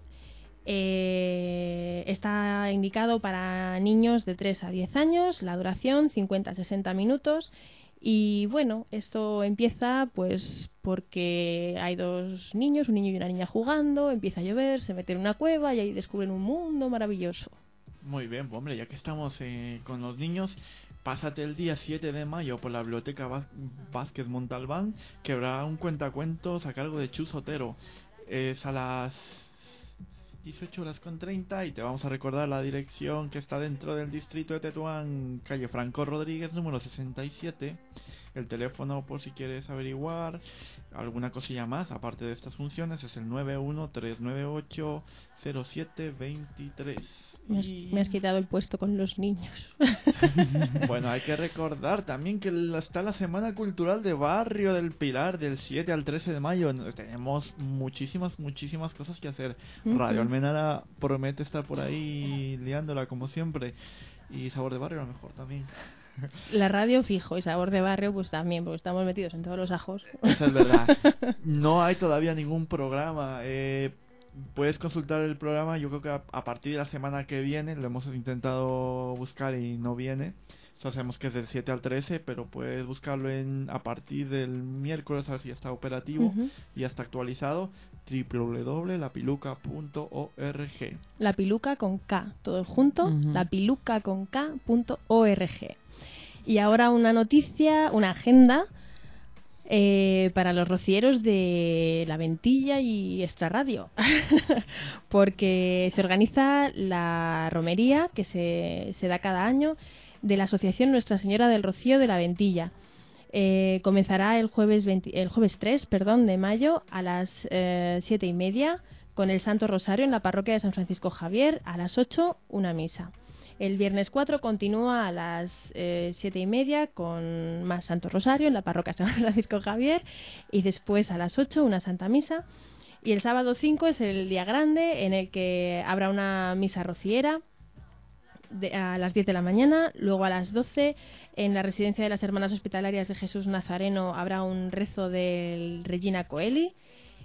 B: Eh, está indicado para niños de tres a diez años, la duración cincuenta a sesenta minutos. Y bueno, esto empieza pues porque hay dos niños, un niño y una niña jugando, empieza a llover, se meten en una cueva y ahí descubren un mundo maravilloso.
A: Muy bien, pues, hombre, ya que estamos eh, con los niños, pásate el día siete de mayo por la Biblioteca Vá- Vázquez Montalbán, que habrá un cuentacuentos a cargo de Chus Otero. Es a las dieciocho horas con treinta y te vamos a recordar la dirección que está dentro del distrito de Tetuán, calle Franco Rodríguez, número sesenta y siete. El teléfono por si quieres averiguar alguna cosilla más, aparte de estas funciones, es el nueve uno tres nueve ocho cero siete dos tres.
B: Me has,
A: Y...
B: me has quitado el puesto con los niños.
A: Bueno, hay que recordar también que está la Semana Cultural de Barrio del Pilar del siete al trece de mayo. Tenemos muchísimas, muchísimas cosas que hacer.
B: Ujú.
A: Radio Almenara promete estar por ahí liándola como siempre. Y Sabor de Barrio a lo mejor también.
B: La radio fijo y Sabor de Barrio pues también, porque estamos metidos en todos los ajos.
A: Eso es verdad. No hay todavía ningún programa. Eh, puedes consultar el programa, yo creo que a, a partir de la semana que viene. Lo hemos intentado buscar y no viene. Solo sabemos que es del siete al trece, pero puedes buscarlo en a partir del miércoles, a ver si ya está operativo.
B: Ujú.
A: Y ya está actualizado. doble u doble u doble u punto la piluca punto org.
B: La Piluca con K, todo junto,
A: Ujú.
B: la piluca con K punto org. Y ahora una noticia, una agenda eh, para los rocieros de La Ventilla y Extra Radio. Porque se organiza la romería que se, se da cada año de la Asociación Nuestra Señora del Rocío de La Ventilla. Eh, comenzará el jueves, veinte, el jueves tres perdón, de mayo a las eh, siete y media con el Santo Rosario en la parroquia de San Francisco Javier. A las ocho una misa. El viernes cuatro continúa a las eh, siete y media con más Santo Rosario en la parroquia de San Francisco Javier y después a las ocho una Santa Misa. Y el sábado cinco es el día grande en el que habrá una misa rociera de, a las diez de la mañana. Luego a las doce en la residencia de las Hermanas Hospitalarias de Jesús Nazareno habrá un rezo del Regina Coeli.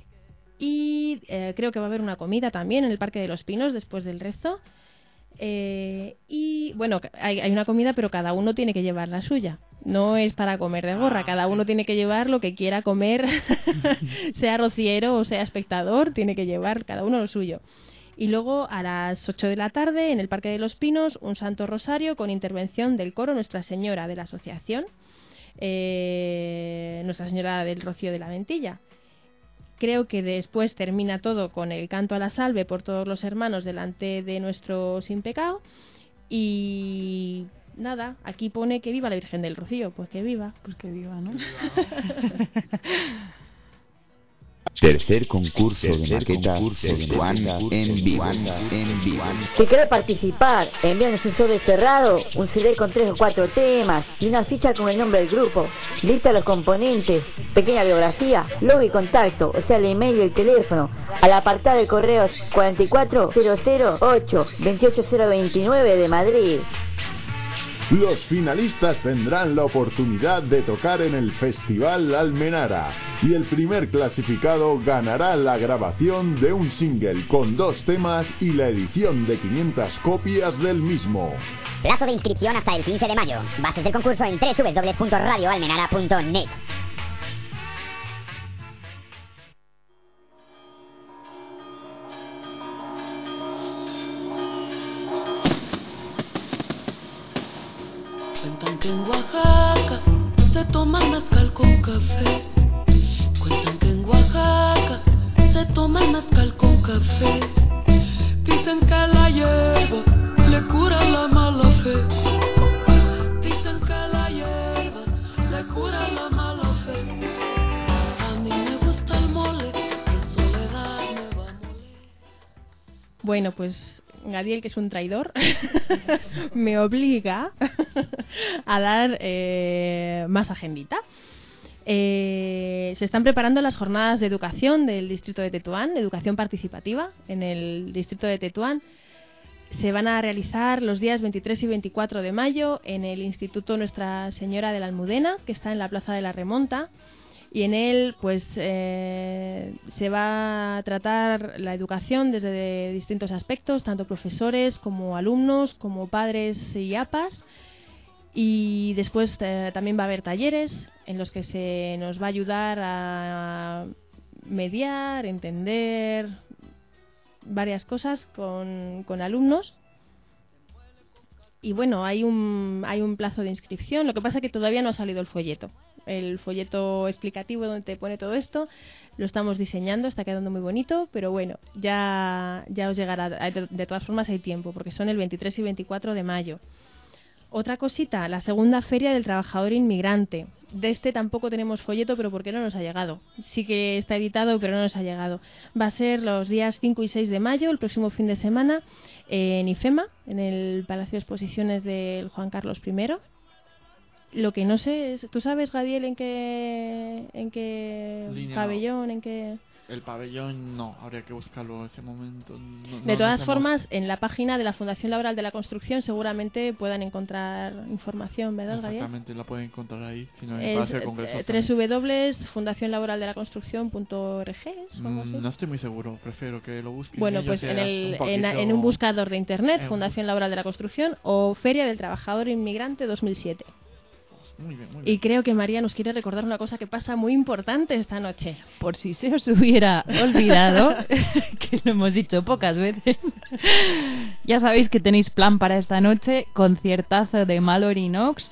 B: Y eh, creo que va a haber una comida también en el Parque de los Pinos después del rezo. Eh, y bueno, hay, hay una comida, pero cada uno tiene que llevar la suya. No es para comer de gorra, cada uno tiene que llevar lo que quiera comer, sea rociero o sea espectador, tiene que llevar cada uno lo suyo. Y luego a las ocho de la tarde en el Parque de los Pinos un Santo Rosario con intervención del coro Nuestra Señora de la Asociación, eh, Nuestra Señora del Rocío de la Ventilla. Creo que después termina todo con el canto a la salve por todos los hermanos delante de nuestro sin pecado. Y nada, aquí pone que viva la Virgen del Rocío. Pues que viva.
K: Pues que viva, ¿no?
P: Tercer concurso de maquetas Tetuán en vivo. En vivo.
Q: Si quieres participar, envíanos un sobre cerrado, un C D con tres o cuatro temas y una ficha con el nombre del grupo, lista de los componentes, pequeña biografía, logo y contacto, o sea el email y el teléfono, al apartado de correos cuatro cuatro cero cero ocho dos ocho cero dos nueve de Madrid.
R: Los finalistas tendrán la oportunidad de tocar en el Festival Almenara y el primer clasificado ganará la grabación de un single con dos temas y la edición de quinientas copias del mismo.
S: Plazo de inscripción hasta el quince de mayo. Bases del concurso en doble u doble u doble u punto radio almenara punto net.
T: Cuentan que en Oaxaca se toma el mezcal con café. Cuentan que en Oaxaca se toma el mezcal con café. Dicen que la hierba le cura la mala fe. Dicen que la hierba le cura la mala fe. A mí me gusta el mole, que soledad me va a moler.
B: Bueno, pues Gadiel, que es un traidor, me obliga a dar eh, más agendita. Eh, se están preparando las jornadas de educación del distrito de Tetuán, educación participativa en el distrito de Tetuán. Se van a realizar los días veintitrés y veinticuatro de mayo en el Instituto Nuestra Señora de la Almudena, que está en la Plaza de la Remonta. Y en él pues eh, se va a tratar la educación desde distintos aspectos, tanto profesores como alumnos, como padres y A P As. Y después eh, también va a haber talleres en los que se nos va a ayudar a mediar, entender varias cosas con, con alumnos. Y bueno, hay un, hay un plazo de inscripción. Lo que pasa es que todavía no ha salido el folleto. El folleto explicativo donde te pone todo esto lo estamos diseñando, está quedando muy bonito, pero bueno, ya, ya os llegará. De, de todas formas hay tiempo, porque son el veintitrés y veinticuatro de mayo. Otra cosita, la segunda feria del trabajador inmigrante. De este tampoco tenemos folleto, pero porque no nos ha llegado. Sí que está editado, pero no nos ha llegado. Va a ser los días cinco y seis de mayo, el próximo fin de semana, en IFEMA, en el Palacio de Exposiciones del Juan Carlos primero. Lo que no sé es, ¿tú sabes, Gadiel, en qué, en qué
A: Línea.
B: pabellón, en qué...?
A: El pabellón no, habría que buscarlo en ese momento. No,
B: De
A: no
B: todas
A: hacemos-
B: formas, en la página de la Fundación Laboral de la Construcción seguramente puedan encontrar información, ¿verdad, Gadiel?
A: Exactamente, la pueden encontrar ahí, si no en el
B: Es
A: Palacio de Congresos
B: eh,
A: también.
B: doble u doble u doble u punto fundación laboral de la construcción punto org ¿es algo así?
A: Mm, No estoy muy seguro, prefiero que lo busquen.
B: Bueno,
A: ellos
B: pues
A: y
B: en,
A: hagas
B: el,
A: un
B: en,
A: poquito-
B: en un buscador de internet,
A: Eh,
B: Fundación Laboral de la Construcción o Feria del Trabajador Inmigrante dos mil siete.
A: Muy bien, muy bien.
B: Y creo que María nos quiere recordar una cosa que pasa muy importante esta noche.
K: Por si se os hubiera olvidado, que lo hemos dicho pocas veces, ya sabéis que tenéis plan para esta noche, conciertazo de Mallory Knox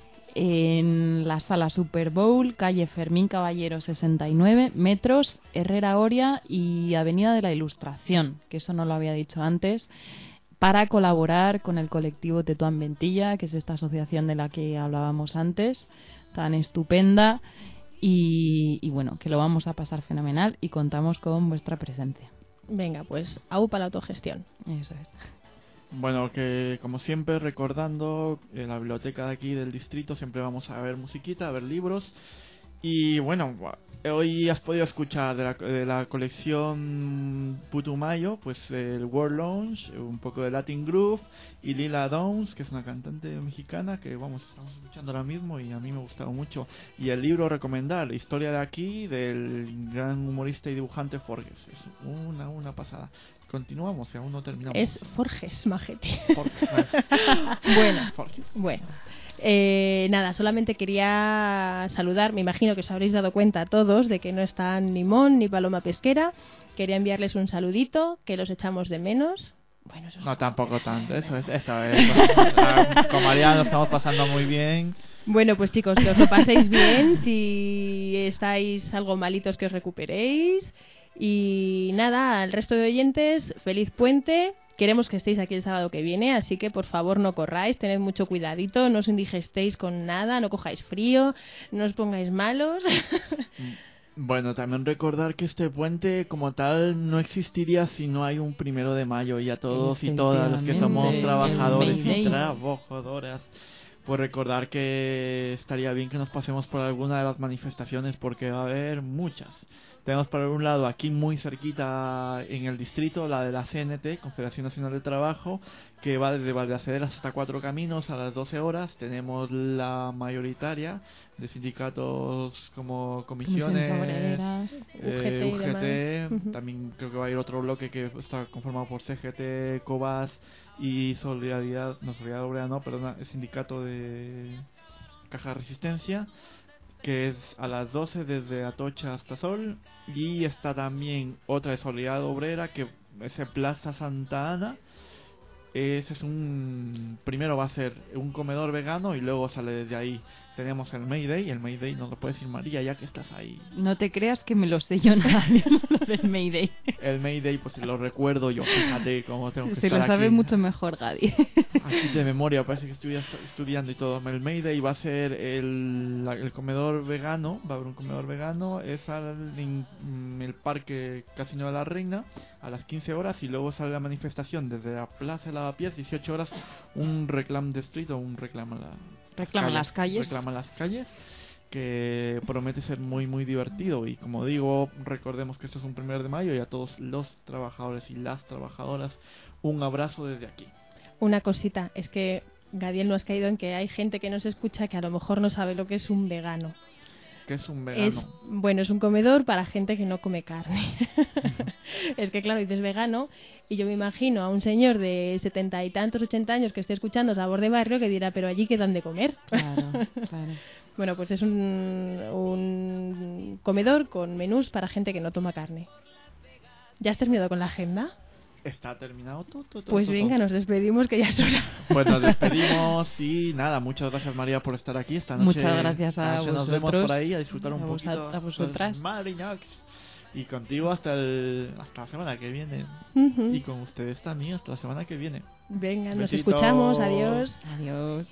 K: en la sala Super Bowl, calle Fermín Caballero sesenta y nueve, metros, Herrera Oria y Avenida de la Ilustración, que eso no lo había dicho antes, para colaborar con el colectivo Tetuán Ventilla, que es esta asociación de la que hablábamos antes, tan estupenda, y, y bueno, que lo vamos a pasar fenomenal y contamos con vuestra presencia.
B: Venga, pues aupa la autogestión.
K: Eso es.
A: Bueno, que como siempre, recordando, en la biblioteca de aquí del distrito siempre vamos a ver musiquita, a ver libros. Y bueno, hoy has podido escuchar de la, de la colección Putumayo, pues el World Lounge, un poco de Latin Groove, y Lila Downs, que es una cantante mexicana que vamos, estamos escuchando ahora mismo y a mí me ha gustado mucho. Y el libro recomendar, la historia de aquí, del gran humorista y dibujante Forges. Es una, una pasada. Continuamos, si aún no terminamos.
B: Es Forges, majete.
A: Forges.
B: Bueno,
A: Forges.
B: bueno. Eh, nada, solamente quería saludar, me imagino que os habréis dado cuenta todos de que no están ni Mon ni Paloma Pesquera. Quería enviarles un saludito, que los echamos de menos. Bueno, eso es
A: No, tampoco tanto, eso es, eso es. Con, con María lo estamos pasando muy bien.
B: Bueno, pues chicos, que os lo paséis bien. Si estáis algo malitos, que os recuperéis. Y nada, al resto de oyentes, feliz puente. Queremos que estéis aquí el sábado que viene, así que por favor no corráis, tened mucho cuidadito, no os indigestéis con nada, no cojáis frío, no os pongáis malos.
A: Bueno, también recordar que este puente como tal no existiría si no hay un primero de mayo, y a todos y todas los que somos
K: Efectivamente,
A: trabajadores
K: el May
A: y
K: Day.
A: trabajadoras, Pues recordar que estaría bien que nos pasemos por alguna de las manifestaciones porque va a haber muchas. Tenemos por un lado aquí muy cerquita en el distrito la de la C N T, Confederación Nacional de Trabajo, que va desde Valdecederas hasta Cuatro Caminos a las doce horas. Tenemos la mayoritaria de sindicatos como comisiones,
B: Comisiones Obreras,
A: eh,
B: U G T y
A: U G T,
B: demás.
A: también creo que va a ir otro bloque que está conformado por C G T, Cobas y Solidaridad, no Solidaridad Obrera no, perdona, el sindicato de Caja Resistencia, que es a las doce desde Atocha hasta Sol. Y está también otra de Solidaridad Obrera, que es en Plaza Santa Ana. Ese es un... Primero va a ser un comedor vegano y luego sale desde ahí. Tenemos el Mayday. El Mayday nos lo puede decir María, ya que estás ahí.
K: No te creas que me lo sé yo nada mismo, lo del Mayday.
A: El Mayday, pues lo recuerdo yo. Fíjate cómo tengo que
K: Se
A: estar
K: lo sabe
A: aquí.
K: mucho mejor Gadi.
A: Aquí de memoria, parece que estudia estudiando y todo. El Mayday va a ser el, la- el comedor vegano. Va a haber un comedor vegano. Es al, en, en el Parque Casino de la Reina a las quince horas. Y luego sale la manifestación desde la Plaza de Lavapiés, dieciocho horas. Un reclam de street o un reclama la,
K: Reclama las calles.
A: Reclama las calles. Que promete ser muy muy divertido. Y como digo, recordemos que esto es un primero de mayo. Y a todos los trabajadores y las trabajadoras, un abrazo desde aquí.
B: Una cosita, es que Gadiel no has caído en que hay gente que nos escucha que a lo mejor no sabe lo que es un vegano.
A: ¿Qué es un vegano?
B: Es, bueno, es un comedor para gente que no come carne. Es que claro, dices vegano y yo me imagino a un señor de setenta y tantos, ochenta años que esté escuchando Sabor de Barrio que dirá, pero allí qué dan de comer.
K: Claro, claro.
B: Bueno, pues es un, un comedor con menús para gente que no toma carne. ¿Ya has terminado con la agenda?
A: Está terminado todo, todo,
B: Pues
A: todo,
B: venga,
A: todo.
B: nos despedimos que ya es hora.
A: Pues nos despedimos y nada, muchas gracias María por estar aquí esta noche.
K: Muchas gracias a
A: Esta noche Nos
K: vosotros,
A: vemos por ahí a disfrutar un
K: a vos-
A: poquito.
K: a vosotras.
A: Marinox. Y contigo hasta el hasta la semana que viene.
B: Ujú.
A: Y con ustedes también hasta la semana que viene.
B: Venga, nos
A: Besitos.
B: escuchamos, adiós.
K: Adiós.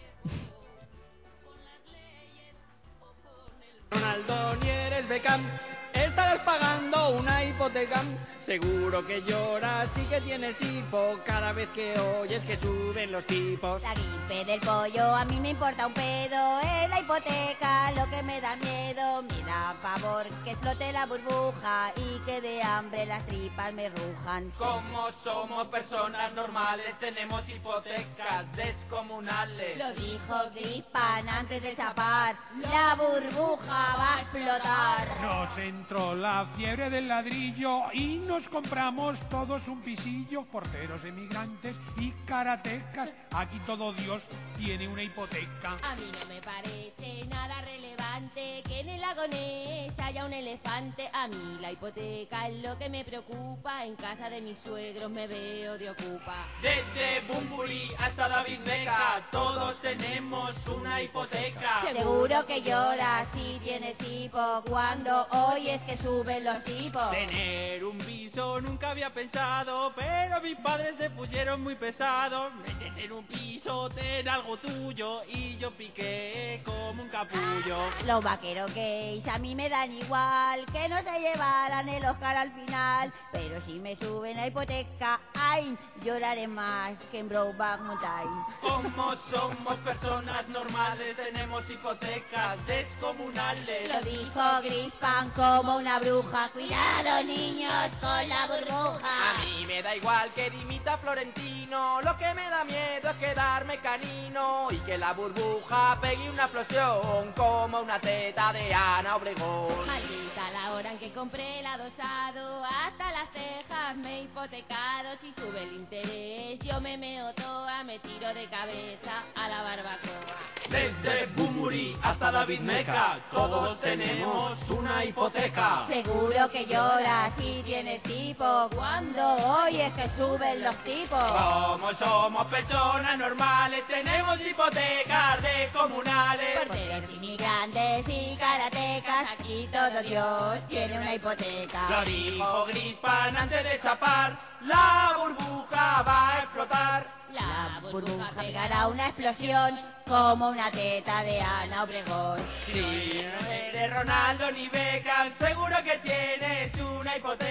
H: Ronaldo ni eres Beckham, estarás pagando una hipoteca. Seguro que lloras y que tienes hipo cada vez que oyes que suben los tipos.
U: La gripe del pollo a mí me importa un pedo, es la hipoteca lo que me da miedo. Me da pavor que explote la burbuja y que de hambre las tripas me rujan.
H: Como somos personas normales, tenemos hipotecas descomunales.
U: Lo dijo Grispan antes de chapar, la burbuja va a explotar.
N: Nos entró la fiebre del ladrillo y nos compramos todos un pisillo, porteros emigrantes y karatecas. Aquí todo Dios tiene una hipoteca.
U: A mí no me parece nada relevante que en el lago Ness haya un elefante. A mí la hipoteca es lo que me preocupa. En casa de mis suegros me veo de ocupa.
H: Desde Bumburi hasta David Beckham, todos tenemos una hipoteca.
U: Seguro que lloras si tienes hipo cuando oyes que suben los tipos.
H: Tener un piso nunca había pensado, pero mis padres se pusieron muy pesados. Métete en un piso, ten algo tuyo, y yo piqué como un capullo.
U: Los vaqueros gays a mí me dan igual, que no se llevaran el Oscar al final. Pero si me suben la hipoteca, ay, lloraré más que en Brokeback Mountain.
H: Como somos personas normales, tenemos hipotecas descomunales.
U: Lo dijo Grispan como una bruja, cuidado niños con la burbuja.
H: A mí me da igual que dimita Florentino, lo que me da miedo es quedarme canino y que la burbuja pegue una explosión como una teta de Ana Obregón.
U: Maldita la hora en que compré el adosado, hasta las cejas me he hipotecado. Si sube el interés yo me meo toda, me tiro de cabeza a la barbacoa.
H: Desde Bumburi hasta David Meca, todos tenemos una hipoteca.
U: Seguro que lloras si tienes hipo cuando oyes que suben los tipos.
H: Como somos personas normales, tenemos hipotecas descomunales.
U: Porteros inmigrantes y karatecas, aquí todo Dios tiene una hipoteca.
H: Lo dijo Grispan antes de chapar, la burbuja va a explotar.
U: La burbuja pegará una explosión como una teta de Ana Obregón.
H: Si no eres Ronaldo ni Beckham, seguro que tienes una hipoteca.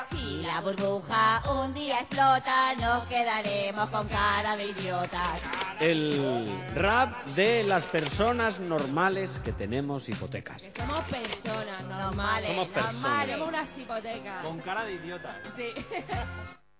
H: hipoteca.
U: Si la burbuja un día explota, nos quedaremos con cara de idiotas.
D: El rap de las personas normales que tenemos hipotecas.
V: Somos personas normales.
D: Somos personas.
V: Tenemos unas hipotecas.
H: Con cara de idiota.
V: Sí.